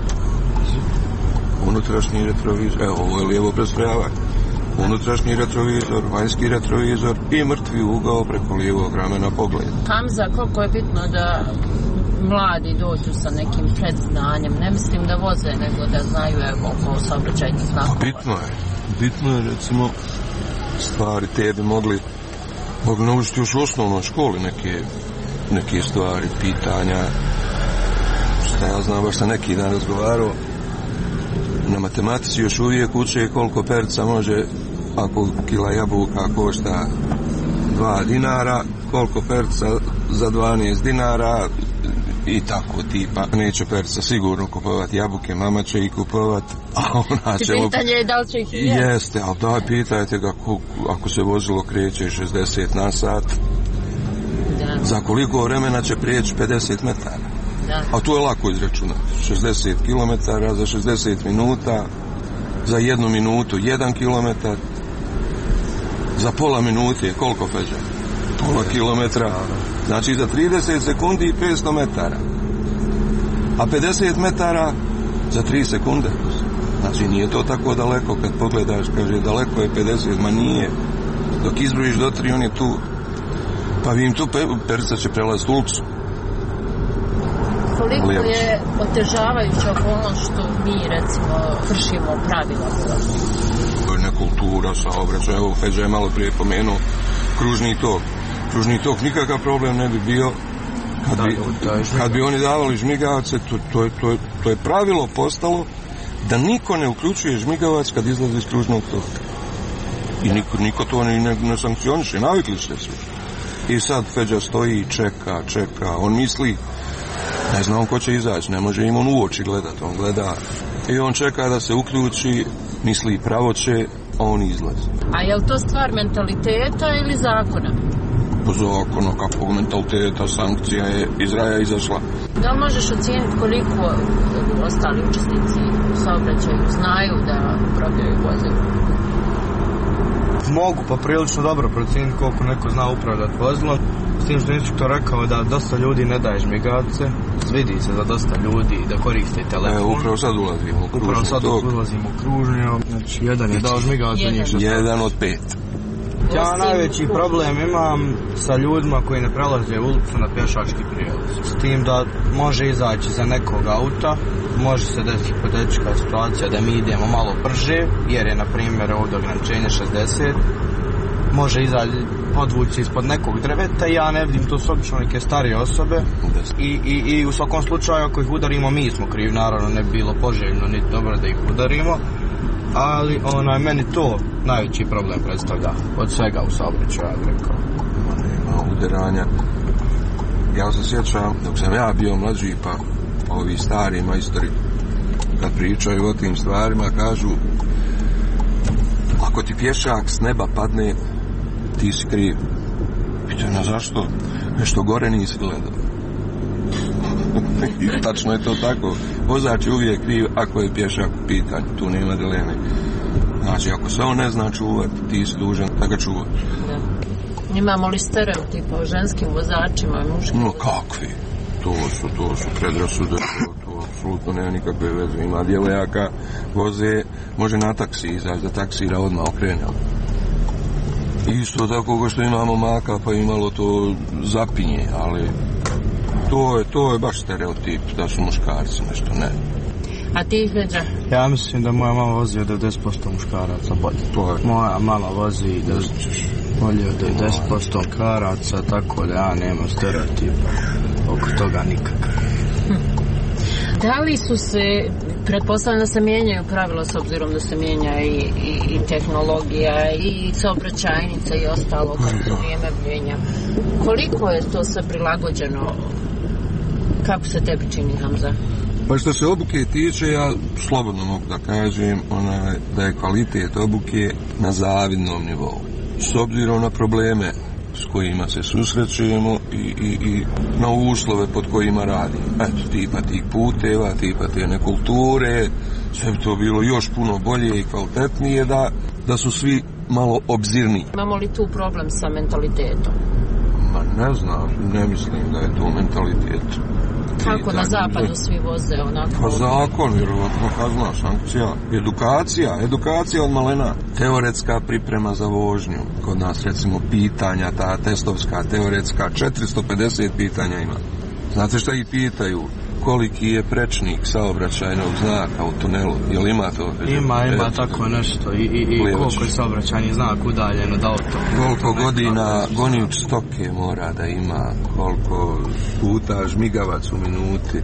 Speaker 18: Unutrašnji retrovizor, evo ovo je lijevo prestrojavanje. Unutrašnji retrovizor, vanjski retrovizor i mrtvi ugao preko lijevog ramena pogleda.
Speaker 11: Hamza, koliko je bitno da mladi dođu sa nekim predznanjem, ne mislim da voze, nego da znaju evo oko saobraćajnih znakova.
Speaker 18: Bitno je, bitno je recimo stvari te bi mogli mogli naučiti još u osnovnoj školi neke, neke stvari, pitanja. Šta ja znam, baš sam neki dan razgovarao, na matematici još uvijek uče koliko perca može, ako kila jabuka košta dva dinara, koliko perca za dvanaest dinara i tako tipa. Neće perca sigurno kupovati jabuke, mama će ih kupovati, a ona će...
Speaker 11: Pitanje je da li će ih i jesti.
Speaker 18: Jeste, ali daj pitajte ga ako se vozilo kreće šezdeset na sat, da. Za koliko vremena će prijeći pedeset metara. Da. A to je lako izračunati. šezdeset kilometara za šezdeset minuta, za jednu minutu jedan kilometar, za pola minute koliko feđa? Pola kilometra. Znači za trideset sekundi i petsto metara. A pedeset metara za tri sekunde. Znači nije to tako daleko kad pogledaš, kaže daleko je pedeset, ma nije. Dok izbrojiš do tri, on je tu. Pa vi im tu perca će prelaziti ulicu.
Speaker 11: Koliko je otežavajuća okolnost što mi, recimo, kršimo pravila?
Speaker 18: To je nekultura, saobraćaj. Evo, Feđa je malo prije pomenuo kružni tok. Kružni tok nikakav problem ne bi bio kad bi, kad bi oni davali žmigavce. To, to, je, to, je, to je pravilo postalo da niko ne uključuje žmigavac kad izlazi iz kružnog toka. I niko, niko to ne, ne, ne sankcioniše. Navikli ste se. I sad Feđa stoji i čeka, čeka. On misli, ne znam ko će izaći, ne može im on u oči gledati, on gleda i on čeka da se uključi, misli pravo će, a on izlazi.
Speaker 11: A je li to stvar mentaliteta ili zakona?
Speaker 18: Po zakonu, kakvog mentaliteta, sankcija je iz raja izašla.
Speaker 11: Da li možeš ocijeniti koliko ostali učesnici u saobraćaju znaju da upravljaju vozilom?
Speaker 17: Mogu pa prilično dobro procijeniti koliko neko zna upravljati vozilom. S tim što je instruktor rekao da dosta ljudi ne daje žmigavce, vidi se za dosta ljudi da koriste telefon.
Speaker 18: E, upravo sad ulazimo u kružnju.
Speaker 17: Upravo sad tog. ulazimo u kružnju, znači jedan je dao žmigavce, nije što
Speaker 18: jedan od pet.
Speaker 17: Ja najveći problem imam sa ljudima koji ne prelaze ulicu na pješački prijelaz. S tim da može izaći za nekog auta, može se desiti hipotetička situacija da mi idemo malo brže, jer je na primjer ovdje ograničenje šezdeset, može izaći, podvući ispod nekog drveta, ja ne vidim, to su obično neke starije osobe i, i, i u svakom slučaju ako ih udarimo mi smo krivi, naravno ne bi bilo poželjno niti dobro da ih udarimo, ali onaj, meni to najveći problem predstavlja od svega u saobraćaju, ja bih rekao.
Speaker 18: Nema udaranja. Ja se sjećam, dok sam ja bio mlađi, pa ovi stari majstori kad pričaju o tim stvarima kažu, ako ti pješak s neba padne, ti si kriv. Pitanja zašto? Nešto gore nisi gledao. I tačno je to tako. Vozač je uvijek kriv ako je pješak u pitanju. Tu nema dileme. Znači, ako se on ne zna čuvati, ti si dužan da ga čuvaš.
Speaker 11: Da. Imamo li stereotipa o ženskim vozačima i muškim?
Speaker 18: No, kakvi? To su, to su predrasude. To, to apsolutno nema nikakve veze. Ima djevojaka, voze, može na taksi izaći, da taksira odmah okrene. Isto tako kao što imamo maka, pa imalo to zapinje, ali to je, to je baš stereotip da su muškarci nešto, ne.
Speaker 11: A ti, Feđa?
Speaker 17: Ja mislim da moja mama vozi od devedeset posto muškaraca bolje. Moja mama vozi bolje od devedeset posto muškaraca, tako da ja nemam stereotipa oko toga nikakav.
Speaker 11: Hm. Da li su se, pretpostavljam da se mijenjaju pravila s obzirom da se mijenja i, i, i tehnologija i saobraćajnica i ostalo kako to vrijeme mijenja. Koliko je to sve prilagođeno? Kako se tebi čini, Hamza?
Speaker 18: Pa što se obuke tiče, ja slobodno mogu da kažem onaj, da je kvalitet obuke na zavidnom nivou. S obzirom na probleme s kojima se susrećemo i, i, i na uslove pod kojima radimo. Eto, tipa tih puteva, tipa te nekulture, sve bi to bilo još puno bolje i kvalitetnije da, da su svi malo obzirniji.
Speaker 11: Imamo li tu problem sa mentalitetom?
Speaker 18: Ma ne znam, ne mislim da je to mentalitet.
Speaker 11: Kako na zapadu svi voze onako?
Speaker 18: Pa zakon, vjerovatno kazna, sankcija. Edukacija, edukacija od malena. Teoretska priprema za vožnju. Kod nas recimo pitanja, ta testovska, teoretska, četiristo pedeset pitanja ima. Znate šta ih pitaju? Koliki je prečnik saobraćajnog znaka u tunelu? Jel ima to?
Speaker 17: Ima, ima tako nešto. I, i, i koliko je saobraćajni znak udaljen od auto?
Speaker 18: Koliko godina gonič stoke mora da ima? Koliko puta žmigavac u minuti?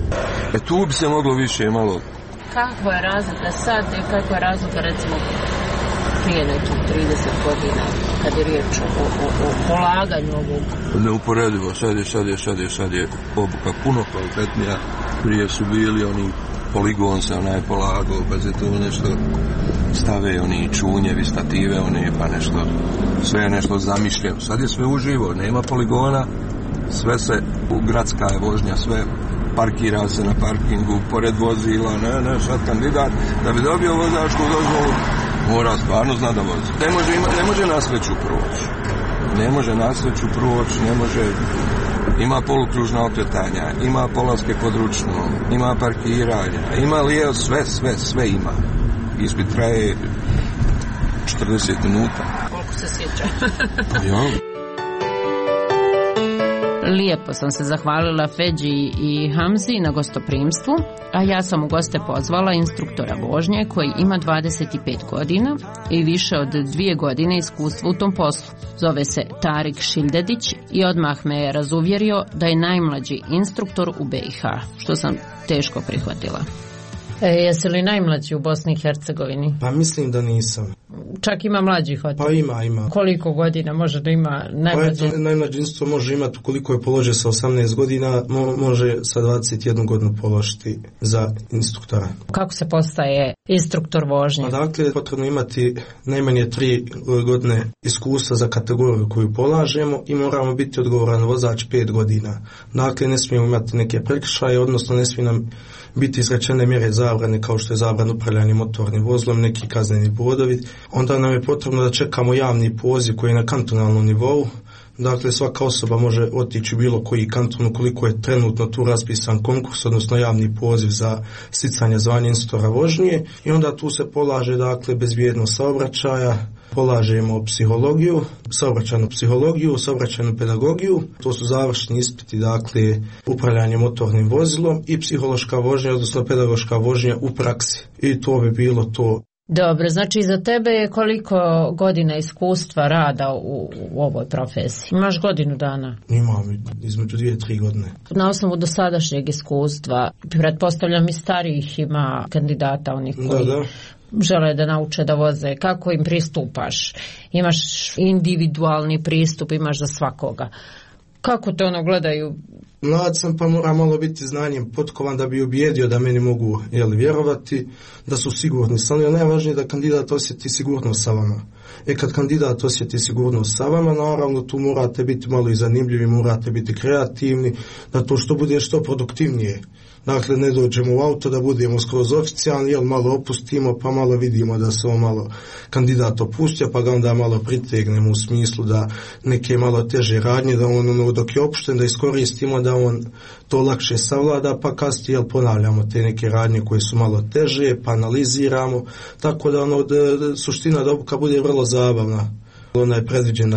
Speaker 18: E tu bi se moglo više malo...
Speaker 11: Kakva je razlika sad i kakva je razlika recimo prije nekih trideset godina kad je riječ o, o, o polaganju ovog?
Speaker 18: Neuporedivo, sad je, sad je, sad je, sad je obuka puno kvalitetnija. Prije su bili oni poligon se onaj polagao, pa se to nešto stave, oni čunjevi, stative, oni pa nešto, sve je nešto zamišljeno. Sad je sve uživo, nema poligona, sve se, u gradska je vožnja, sve parkira se na parkingu, pored vozila, ne, ne, sad kandidat, da bi dobio vozačku dozvolu, mora stvarno zna da vozi. Ne može, ima, ne može na sreću proći. Ne može na sreću proći, ne može... Ima polukružna okretanja, ima polaske pod ručnom, ima parkiranja, ima lijevo, sve, sve, sve ima. Ispit traje četrdeset minuta.
Speaker 11: Koliko se sjeća?
Speaker 18: Ja.
Speaker 11: Lijepo sam se zahvalila Feđi i Hamzi na gostoprimstvu, a ja sam u goste pozvala instruktora vožnje koji ima dvadeset pet godina i više od dvije godine iskustva u tom poslu. Zove se Tarik Šildedić i odmah me je razuvjerio da je najmlađi instruktor u B i H, što sam teško prihvatila. E, jesi li najmlađi u Bosni i Hercegovini?
Speaker 19: Pa mislim da nisam.
Speaker 11: Čak ima mlađih od...
Speaker 19: Pa ima, ima.
Speaker 11: Koliko godina može da ima najmlađi?
Speaker 19: Pa eto, najmlađi instruktor može imati koliko je položio sa osamnaest godina, mo- može sa dvadeset jednu godinu položiti za instruktora.
Speaker 11: Kako se postaje instruktor vožnje?
Speaker 19: Pa dakle, potrebno imati najmanje tri godine iskustva za kategoriju koju polažemo i moramo biti odgovoran vozač pet godina. Dakle, ne smijemo imati neke prekršaje, odnosno ne smije nam biti izrečene mjere zabrane kao što je zabran upravljanje motornim vozilom, neki kazneni bodovi. Onda nam je potrebno da čekamo javni poziv koji je na kantonalnom nivou. Dakle, svaka osoba može otići u bilo koji kanton ukoliko je trenutno tu raspisan konkurs, odnosno javni poziv za sticanje zvanja instruktora vožnje. I onda tu se polaže, dakle, bezbjednost saobraćaja, polažemo psihologiju, saobraćajnu psihologiju, saobraćajnu pedagogiju. To su završni ispiti, dakle, upravljanje motornim vozilom i psihološka vožnja, odnosno pedagoška vožnja u praksi. I to bi bilo to.
Speaker 11: Dobro, znači za tebe je koliko godina iskustva rada u, u ovoj profesiji? Imaš godinu dana?
Speaker 19: Imam između dvije, tri godine.
Speaker 11: Na osnovu dosadašnjeg iskustva, pretpostavljam i starijih ima kandidata, onih koji...
Speaker 19: Da, da.
Speaker 11: žele da nauče da voze, kako im pristupaš? Imaš individualni pristup, imaš za svakoga. Kako te ono gledaju?
Speaker 19: Mlad sam pa mora malo biti znanjem potkovan da bi ubijedio da meni mogu jeli, vjerovati, da su sigurni. Samo najvažnije da kandidat osjeti sigurnost sa vama. E kad kandidat osjeti sigurnost sa vama, naravno tu morate biti malo i zanimljivi, morate biti kreativni, da to što bude što produktivnije. Dakle, ne dođemo u auto da budemo skroz oficijalni, jel malo opustimo, pa malo vidimo da se on malo kandidat opustio, pa ga onda malo pritegnemo u smislu da neke malo teže radnje, da on ono, dok je opušten, da iskoristimo, da on to lakše savlada, pa kasnije jel ponavljamo te neke radnje koje su malo teže, pa analiziramo, tako da ono, da, da, suština da obuka bude vrlo zabavna. Ona je predviđena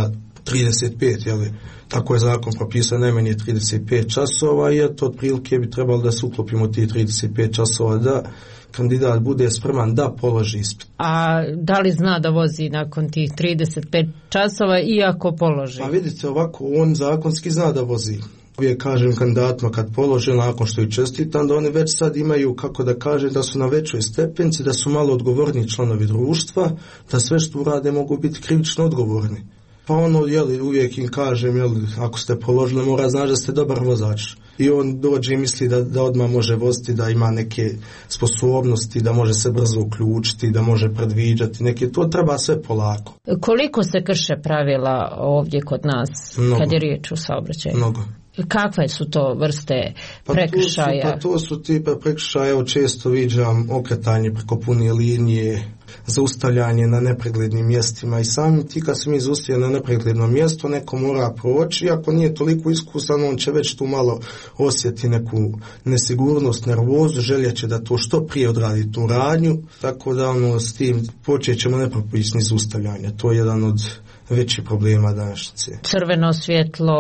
Speaker 19: trideset pet, jel? Tako je zakon propisao najmanje trideset pet časova i eto otprilike bi trebalo da se uklopimo ti trideset pet časova da kandidat bude spreman da položi ispit.
Speaker 11: A da li zna da vozi nakon tih trideset pet časova iako položi?
Speaker 19: Pa vidite, ovako, on zakonski zna da vozi. Uvijek kažem kandidatima kad polože nakon što je čestitan, da oni već sad imaju, kako da kažem, da su na većoj stepenci, da su malo odgovorni članovi društva, da sve što urade mogu biti krivično odgovorni. Pa ono, jeli, uvijek im kažem, jeli, ako ste položili, mora znaći da ste dobar vozač. I on dođe i misli da, da odmah može voziti, da ima neke sposobnosti, da može se brzo uključiti, da može predviđati neke, to treba sve polako.
Speaker 11: Koliko se krše pravila ovdje kod nas, Mnogo. kad je riječ o saobraćaju?
Speaker 19: Mnogo.
Speaker 11: Kakve su to vrste prekršaja?
Speaker 19: Pa to su, pa to su tipa prekršaja, često viđam okretanje preko pune linije, zaustavljanje na nepreglednim mjestima i sami ti kad se mi zaustavljaju na nepreglednom mjestu, neko mora proći, ako nije toliko iskusan, on će već tu malo osjeti neku nesigurnost, nervozu, željet će da to što prije odradi tu radnju, tako da ono, s tim počet ćemo nepropisni zaustavljanja, to je jedan od veći problema današnjice.
Speaker 11: Crveno svjetlo,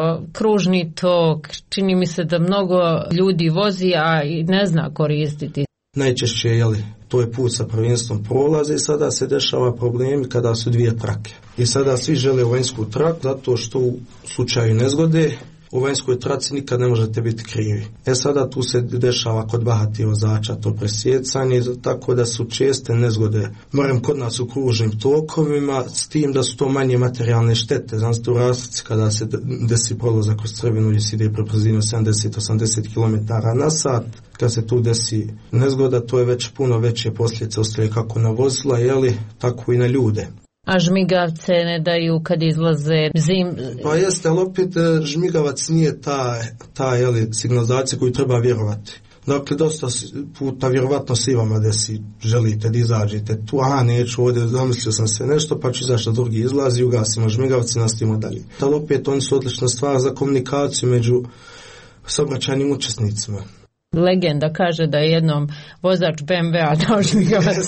Speaker 11: kružni tok, čini mi se da mnogo ljudi vozi, a i ne zna koristiti.
Speaker 19: Najčešće, jeli, to je put sa prvenstvom prolaze i sada se dešava problemi kada su dvije trake. I sada svi žele vanjsku traku zato što u slučaju nezgode u vanjskoj traci nikad ne možete biti krivi. E sada tu se dešava kod bahatih vozača to presjecanje, tako da su česte nezgode. Moram kod nas u kružnim tokovima, s tim da su to manje materijalne štete. Znam ste u Raslici kada se desi prolazak kroz crvenu gdje se ide pre brzinu sedamdeset do osamdeset kilometara na sat, kad se tu desi nezgoda, to je već puno veće posljedice ostaje kako na vozila, jeli, tako i na ljude.
Speaker 11: A žmigavce ne daju kad izlaze zim?
Speaker 19: Pa jeste, ali opet žmigavac nije ta, ta jeli, signalizacija koju treba vjerovati. Dakle, dosta puta vjerovatno si vama da si želite da izađete tu, aha, neću ovdje, zamislio sam se nešto, pa ću izaći da drugi izlazi, ugasimo žmigavci, nastavimo dalje. Ali opet oni su odlična stvar za komunikaciju među saobraćajnim učesnicima.
Speaker 11: Legenda kaže da je jednom vozač be em ve-a dao žmigavac.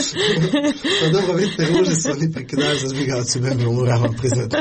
Speaker 19: Pa dobro, vidite, ruži su oni prekidaju za žmigavac u be em ve-u, moram vam priznati.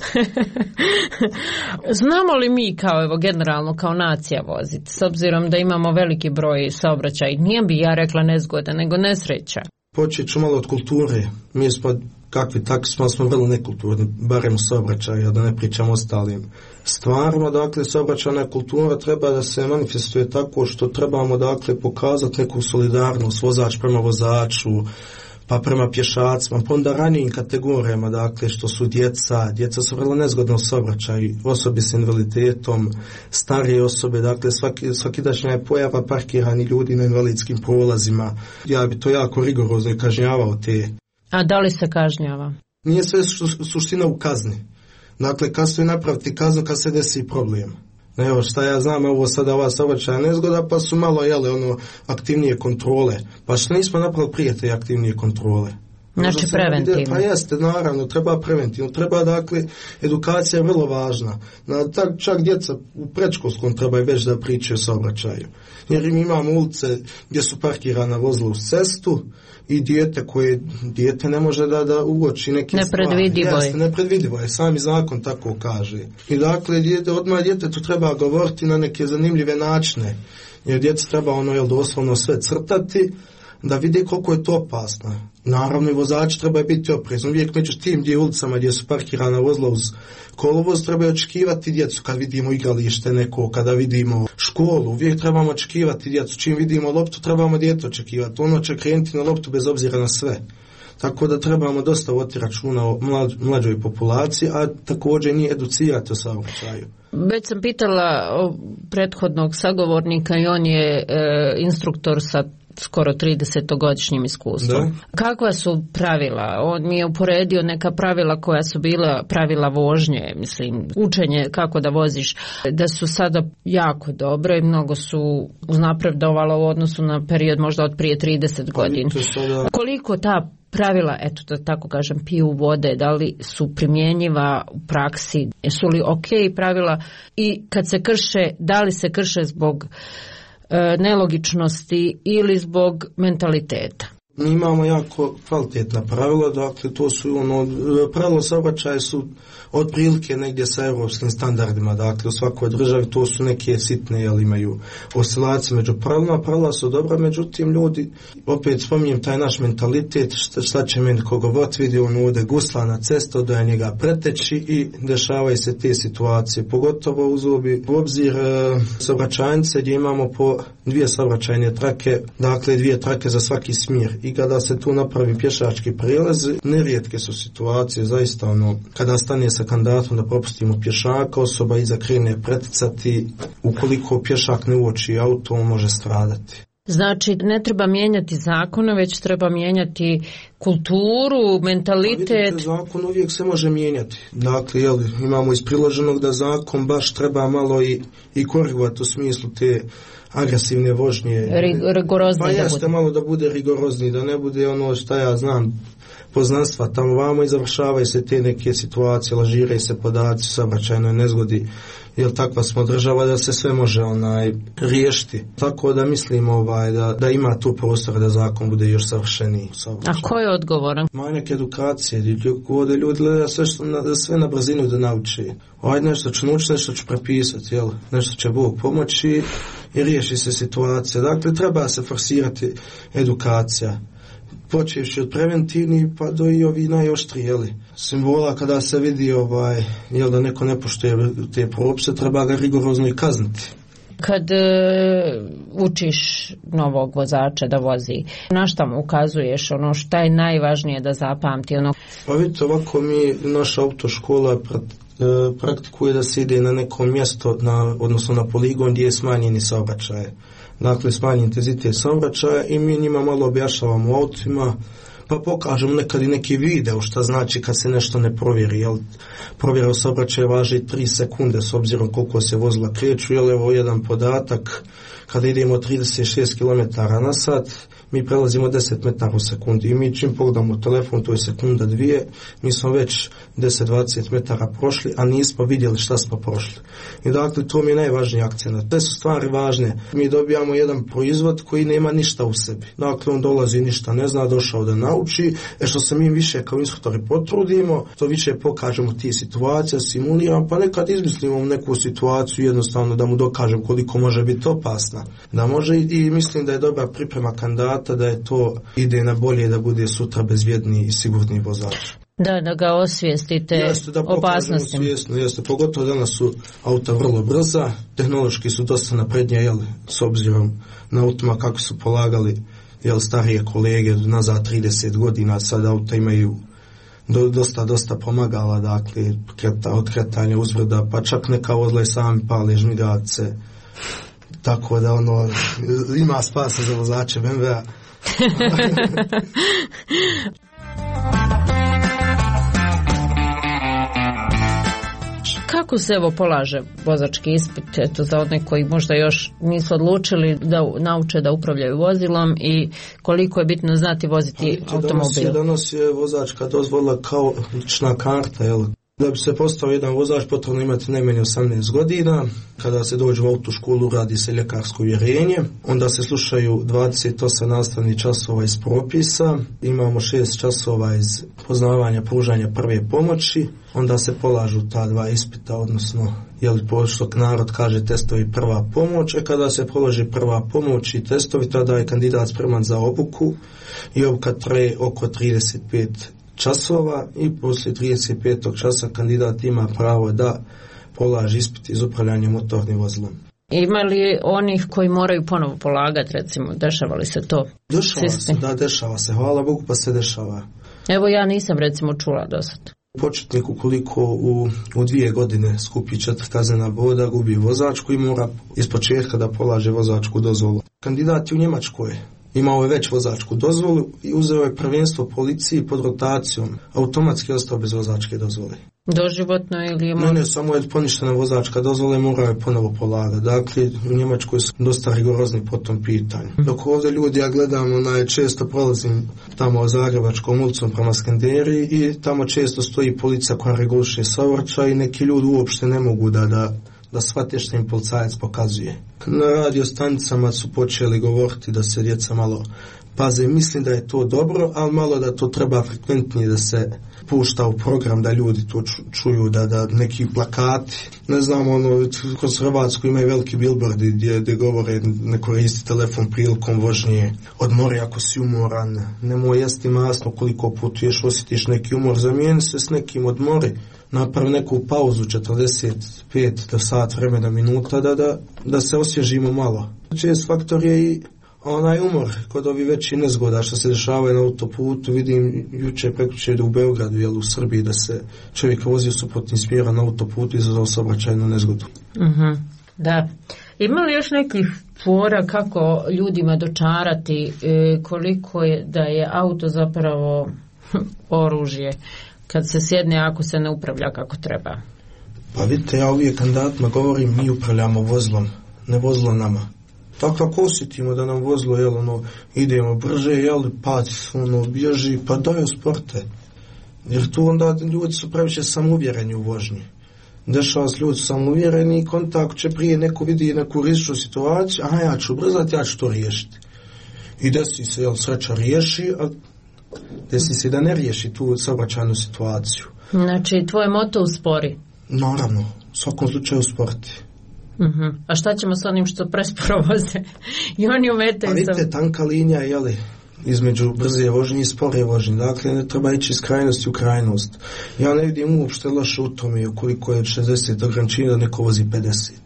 Speaker 11: Znamo li mi kao, evo, generalno kao nacija voziti, s obzirom da imamo veliki broj saobraćaja, nije bi ja rekla nezgoda, nego nesreća?
Speaker 19: Počet ću malo od kulture. Mi smo kakvi takvi smo, smo vrlo nekulturni, barem u saobraćaju, da ne pričamo ostalim stvarima. Dakle, saobraćajna kultura treba da se manifestuje tako što trebamo, dakle, pokazati neku solidarnost, vozač prema vozaču, pa prema pješacima, pa onda ranijim kategorijama, dakle, što su djeca, djeca su vrlo nezgodno u saobraćaju, osobe s invaliditetom, starije osobe, dakle, svaki, svakidašnja je pojava parkirani ljudi na invalidskim prolazima. Ja bi to jako rigorozno i kažnjavao te.
Speaker 11: A da li se kažnjava?
Speaker 19: Nije sve suština u kazni. Dakle, kad stoji napraviti kaznu kad se desi problem. Evo šta ja znam, ovo sada ova saobraćajna nezgoda, pa su malo, jele, ono, aktivnije kontrole. Pa što nismo napravili prije te aktivnije kontrole?
Speaker 11: Znači preventivno.
Speaker 19: Pa jeste, naravno, treba preventivno. Treba, dakle, edukacija je vrlo važna. Na, tak, čak djeca u predškolskom trebaju već da pričaju o saobraćaju. Jer mi imamo ulice gdje su parkirana vozila uz cestu i dijete koje, dijete ne može da, da uoči neke stvari.
Speaker 11: Nepredvidivo je.
Speaker 19: Jeste, nepredvidivo je, sami zakon tako kaže. I dakle, dijete, odmah djetetu treba govoriti na neke zanimljive načine. Jer djeca treba ono, jel, doslovno sve crtati, da vidi koliko je to opasno. Naravno i vozači trebaju biti oprezni. Uvijek među tim gdje ulicama gdje su parkirana vozila uz kolovoz trebaju očekivati djecu kad vidimo igralište neko, kada vidimo školu. Uvijek trebamo očekivati djecu. Čim vidimo loptu trebamo dijete očekivati. Ono će krenuti na loptu bez obzira na sve. Tako da trebamo dosta voditi računa o mlađ, mlađoj populaciji, a također nije educirati o saobraćaju.
Speaker 11: Već sam pitala prethodnog sagovornika i on je e, instruktor sa skoro tridesetogodišnjim iskustvom. Da. Kakva su pravila? On mi je uporedio neka pravila koja su bila pravila vožnje, mislim, učenje kako da voziš, da su sada jako dobro i mnogo su uznapredovalo u odnosu na period možda od prije trideset godina. Sada... Koliko ta pravila, eto da tako kažem, piju vode, da li su primjenjiva u praksi, su li ok pravila i kad se krše, da li se krše zbog nelogičnosti ili zbog mentaliteta?
Speaker 19: Mi imamo jako kvalitetna pravila, dakle to su ono, pravila saobraćaja su otprilike negdje sa europskim standardima, dakle u svakoj državi to su neke sitne, jel imaju oscilacije među pravilima, pravila su dobra, međutim ljudi, opet spominjem taj naš mentalitet, šta, šta će meni koga vod vidi, on ovdje gusla na cestu, da je njega preteći i dešavaju se te situacije, pogotovo uz obi, u obzir e, saobraćajnice gdje imamo po dvije saobraćajne trake, dakle dvije trake za svaki smjer. I kada se tu napravi pješački prijelaz, nerijetke su situacije, zaista ono, kada stane sa kandidatom da propustimo pješaka, osoba iza krene preticati, ukoliko pješak ne uoči auto, on može stradati.
Speaker 11: Znači, ne treba mijenjati zakone, već treba mijenjati kulturu, mentalitet. Pa vidite,
Speaker 19: zakon uvijek se može mijenjati. Dakle, jel, imamo iz priloženog da zakon baš treba malo i, i korigovati u smislu te agresivne vožnje.
Speaker 11: Rigorozni.
Speaker 19: Pa jeste malo da bude rigorozni, da ne bude ono šta ja znam, poznanstva tamo vamo i završavaju se te neke situacije, lažiraju se podaci, saobraćajnoj nezgodi, jer takva smo država da se sve može onaj riješiti. Tako da mislim ovaj, da, da ima tu prostor da zakon bude još savršeniji.
Speaker 11: A ko je odgovoran?
Speaker 19: Manjak edukacije, ovdje ljudi gleda sve, na, sve na brzinu da nauči. Ovaj nešto ću naučiti, nešto ću prepisati, jel? Nešto će Bog pomoći i riješi se situacija. Dakle, treba se forsirati edukacija. Počevši od preventivni pa do i ovi najoštriji, jeli, simbola kada se vidi ovaj, jel, da neko ne poštuje te propise, treba ga rigorozno i kazniti.
Speaker 11: Kad e, učiš novog vozača da vozi, na šta mu ukazuješ, ono šta je najvažnije da zapamti? Ono...
Speaker 19: Pa vidite, ovako mi, naša autoškola praktikuje da se ide na neko mjesto, na, odnosno na poligon gdje je smanjeni saobraćaj. Dakle, smanji intenzitet saobraćaja i mi njima malo objašnjavamo autima, pa pokažemo nekad i neki video šta znači kad se nešto ne provjeri. Jel, provjera saobraćaja važi tri sekunde s obzirom koliko se vozila kreću, jel, evo jedan podatak, kada idemo trideset šest kilometara na sat, mi prelazimo deset metara u sekundi i mi čim pogledamo telefon, to je sekunda dvije, mi smo već deset do dvadeset metara prošli, a nismo vidjeli šta smo prošli. I dakle, to mi je najvažniji akcent. Te su stvari važne. Mi dobijamo jedan proizvod koji nema ništa u sebi. Dakle, on dolazi ništa ne zna, došao da nauči, e što se mi više kao instruktori potrudimo, to više pokažemo ti situacije, simuliramo, pa nekad izmislimo neku situaciju jednostavno da mu dokažemo koliko može biti opasna. Da može i, i mislim da je dobra priprema kandidata, da je to ide na bolje da bude sutra bezvjedniji i sigurniji vozač.
Speaker 11: Da, da ga osvijestite
Speaker 19: jeste, da
Speaker 11: opasnostima.
Speaker 19: Svjesno, jeste, pogotovo danas su auta vrlo brza, tehnološki su dosta naprednije, jel, s obzirom na autima kako su polagali, jel, starije kolege nazad trideset godina, sad auta imaju do, dosta, dosta pomagala, dakle, kreta, od kretanja uzvrda, pa čak neka vozila i sami pale žmigavce, tako da ono, ima spasa za vozače B M W-a.
Speaker 11: Kako se evo polaže vozački ispit, eto, za one koji možda još nisu odlučili da nauče da upravljaju vozilom i koliko je bitno znati voziti automobil?
Speaker 19: Danas, danas je vozačka dozvola kao lična karta, jel? Da bi se postao jedan vozač potrebno imati najmanje osamnaest godina. Kada se dođe u autoškolu radi se ljekarsko uvjerenje, onda se slušaju dvadeset osam nastavnih časova iz propisa, imamo šest časova iz poznavanja pružanja prve pomoći, onda se polažu ta dva ispita, odnosno je li što narod kaže testovi prva pomoć, a kada se položi prva pomoć i testovi, tada je kandidat spreman za obuku i obuka traje oko trideset pet časova i poslije trideset petog časa kandidat ima pravo da polaže ispit iz upravljanja motornim vozilom.
Speaker 11: Ima li onih koji moraju ponovo polagati, recimo, dešava li se to?
Speaker 19: Dešava se, da, dešava se, hvala Bogu pa se dešava.
Speaker 11: Evo ja nisam recimo čula do sad.
Speaker 19: Početnik ukoliko u, u dvije godine skupi četiri kaznena boda, gubi vozačku i mora iz početka da polaže vozačku dozvolu. Kandidat je u Njemačkoj. Imao je već vozačku dozvolu i uzeo je prvenstvo policiji pod rotacijom. Automatski ostao bez vozačke dozvole.
Speaker 11: Doživotno ili je...
Speaker 19: Ne, ne, samo je poništena vozačka dozvola i morao je ponovo polagati. Dakle, u Njemačkoj su dosta rigorozni po tom pitanju. Dok ovdje ljudi, ja gledam, onaj, često prolazim tamo Zagrebačkom ulicom prema Skanderiji i tamo često stoji policija koja reguliše saobraćaj i neki ljudi uopšte ne mogu da... da da shvate što im policajac pokazuje. Na radio stanicama su počeli govoriti da se djeca malo paze, mislim da je to dobro, ali malo da to treba frekventnije da se pušta u program, da ljudi to čuju, da, da neki plakati, ne znam, ono, kroz Hrvatsku imaju veliki billboardi gdje, gdje govore ne koristi telefon prilikom vožnje, odmori ako si umoran, nemoj jesti masno koliko putuješ, osjetiš neki umor, zamijeni se s nekim, odmori, napravi neku pauzu četrdeset pet do sat vremena minuta da, da, da se osvježimo malo. Čest faktor je i onaj umor kod ovi veći nezgoda što se dešavaju na autoputu. Vidim juče prekjuče u Beogradu, jel, u Srbiji, da se čovjek vozio suprotnim smjera na autoputu i izazvao saobraćajnu nezgodu.
Speaker 11: Uh-huh. Da. Ima li još nekih fora kako ljudima dočarati e, koliko je da je auto zapravo oružje kad se sjedne ako se ne upravlja kako treba?
Speaker 19: Pa vidite, ja uvijek kandidatima govorim, mi upravljamo vozilom, ne vozilo nama. Tako ako osjetimo da nam vozilo, jel, ono, idemo brže, jel, pad, ono, bježi, pa daju sporte. Jer tu onda ljudi su previše samouvjereni u vožnji. Dešava se, ljudi su samouvjereni i kontakt će prije neko vidi neku rizičnu situaciju, aha, ja ću brzati, ja ću to riješiti. I desi se, jel, sreća riješi, a desi se da ne riješi tu saobraćajnu situaciju.
Speaker 11: Znači, tvoj moto uspori?
Speaker 19: Naravno, u svakom slučaju usporiti.
Speaker 11: Uh-huh. A šta ćemo s onim što presporo voze? I oni umetaju.
Speaker 19: Pa vidite,
Speaker 11: sam...
Speaker 19: tanka linija, jeli, između brze vožnje i spore vožnje. Dakle, ne treba ići iz krajnosti u krajnost. Ja ne vidim uopšte loše u tome, ukoliko je šezdeset ograničenja da neko vozi pedeset.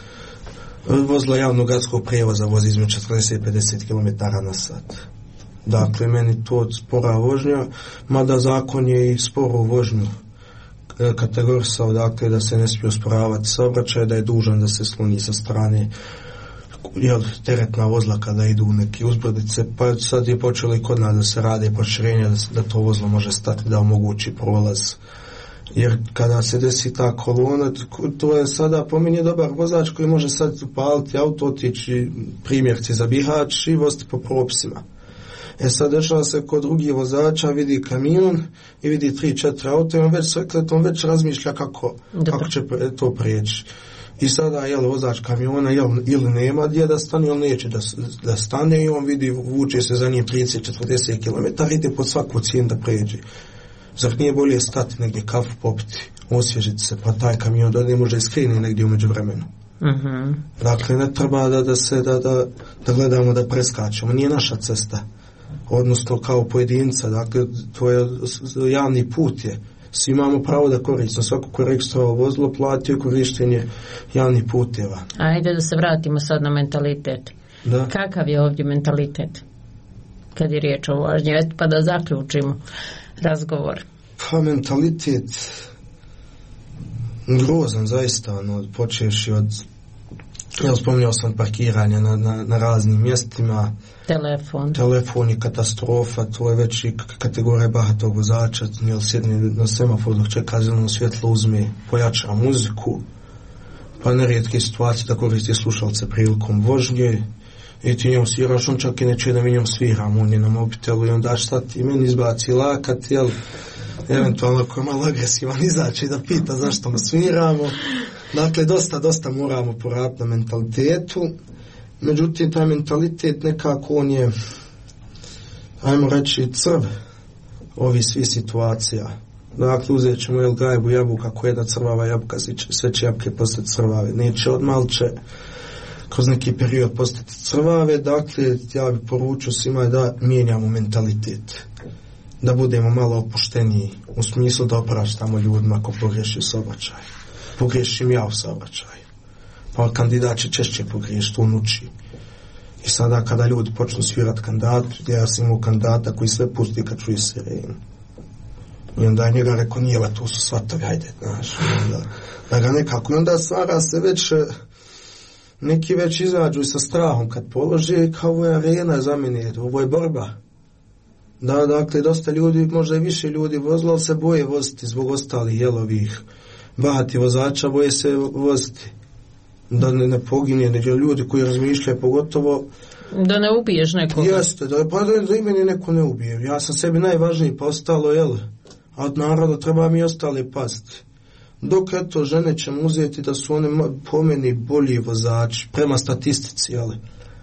Speaker 19: Vozila javnog gradskog prijevoza vozi između četrdeset i pedeset kilometara na sat. Dakle, meni to spora vožnja, mada zakon je i sporu vožnju kategorisao, dakle, da se ne smije usporavati saobraćaj, da je dužan da se sloni sa strane, jel, teretna vozila kada idu u neke uzbrdice, pa sad je počelo i kod nas da se rade proširenja, da, da to vozilo može stati, da omogući prolaz. Jer kada se desi ta kolona, to je sada po meni dobar vozač koji može sad upaliti auto, otići primjerci za Bihać i voziti po propisima. E sad dešava se kod drugih vozača, vidi kamion i vidi tri, četiri auto i on već sekletom već razmišlja kako, kako će to prijeći. I sada, jel, vozač kamiona, jel, ili nema gdje da stane, ili neće da, da stane i on vidi, vuče se za njim trideset do četrdeset kilometara, ide pod svaku cijenu da pređe. Zar nije bolje stati negdje, kafu popiti, osvježiti se, pa taj kamion da ne može iskreni negdje umeđu vremenu.
Speaker 11: Uh-huh.
Speaker 19: Dakle, ne treba da, da se da, da, da gledamo da preskačemo, nije naša cesta, odnosno kao pojedinca, dakle, to je javni put je, svi imamo pravo da koristimo, svako ko registrovao vozilo platio korištenje javnih puteva.
Speaker 11: Ajde da se vratimo sad na mentalitet.
Speaker 19: Da.
Speaker 11: Kakav je ovdje mentalitet kad je riječ o vožnji, pa da zaključimo razgovor?
Speaker 19: Pa mentalitet grozan zaista, ono, počevši od, ja spominjao sam parkiranje na, na, na raznim mjestima,
Speaker 11: telefon
Speaker 19: telefon je katastrofa, to je već i kategorija bahatog vozača, jel sjedne na semafor dok čeka zeleno svjetlo, uzme, pojača muziku, pa nerijetke situacije da koristi slušalce prilikom vožnje i ti njom sviraš, on čak i neće da mi njom sviram, on je na mobitelu i onda šta ti meni izbaci lakat, jel, eventualno ako je malo agresivan izaći da pita zašto mu sviramo. Dakle, dosta, dosta moramo poraditi na mentalitetu. Međutim, taj mentalitet nekako on je, ajmo reći, crv ovih svih situacija. Dakle, uzet ćemo, jel, gajbu jabuka, ako jedna crvava jabuka, sve će jabuke postati crvave. Neće odmah, će kroz neki period postati crvave. Dakle, ja bih poručio svima da mijenjamo mentalitet, da budemo malo opušteniji, u smislu da opraštamo ljudima ako pogriješi saobraćaj. Pogriješim ja u saobraćaju, pa kandidat će češće pogriješiti, on uči. I sada kada ljudi počnu svirati kandidatu, ja sam imao kandidata koji sve pusti kad čuje sirenu. I onda je njega rekao, nije le, tu su svatovi, hajde, znaš, da, da ga nekako, i onda stvara se već, neki već izađu sa strahom kad polože, kao ovo je arena za mene, ovo je borba. Da, dakle, dosta ljudi, možda i više ljudi vozilo, ali se boje voziti zbog ostalih jelovih bahati vozača, boje se voziti da ne, ne pogine, nego ljudi koji razmišljaju pogotovo
Speaker 11: da ne ubiješ nekoga.
Speaker 19: Jeste, da, pa da, da i meni neko ne ubije. Ja sam sebi najvažniji postalo, jel, a od naroda treba mi ostali pasti. Dok eto žene ćemo uzeti da su one po meni bolji vozači prema statistici, jel.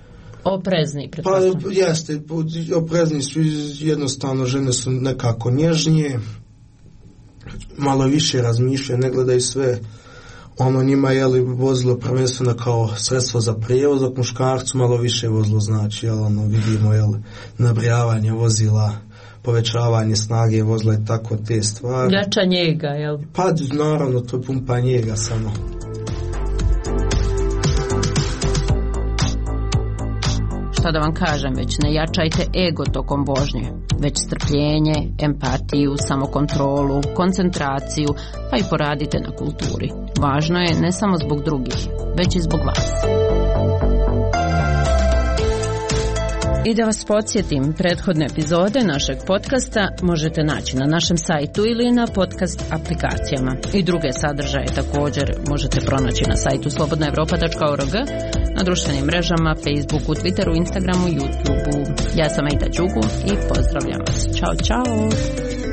Speaker 11: Oprezni,
Speaker 19: pretpostavljam. Pa jeste, oprezni su, jednostavno žene su nekako nježnije, malo više razmišljaju, ne gledaju sve. Ono njima je li vozilo prvenstveno kao sredstvo za prijevoz, dok muškarcu malo više vozilo znači, jel, ono, vidimo, jel, nabrijavanje vozila, povećavanje snage vozila i tako te stvari.
Speaker 11: Jača njega, jel?
Speaker 19: Pa naravno, to je pumpa njega samo.
Speaker 11: Šta da vam kažem, već ne jačajte ego tokom vožnje, već strpljenje, empatiju, samokontrolu, koncentraciju, pa i poradite na kulturi. Važno je ne samo zbog drugih, već i zbog vas. I da vas podsjetim, prethodne epizode našeg podcasta možete naći na našem sajtu ili na podcast aplikacijama. I druge sadržaje također možete pronaći na sajtu slobodna evropa tačka org, na društvenim mrežama, Facebooku, Twitteru, Instagramu, YouTubeu. Ja sam Ejta Đugu i pozdravljam vas. Ćao, čao!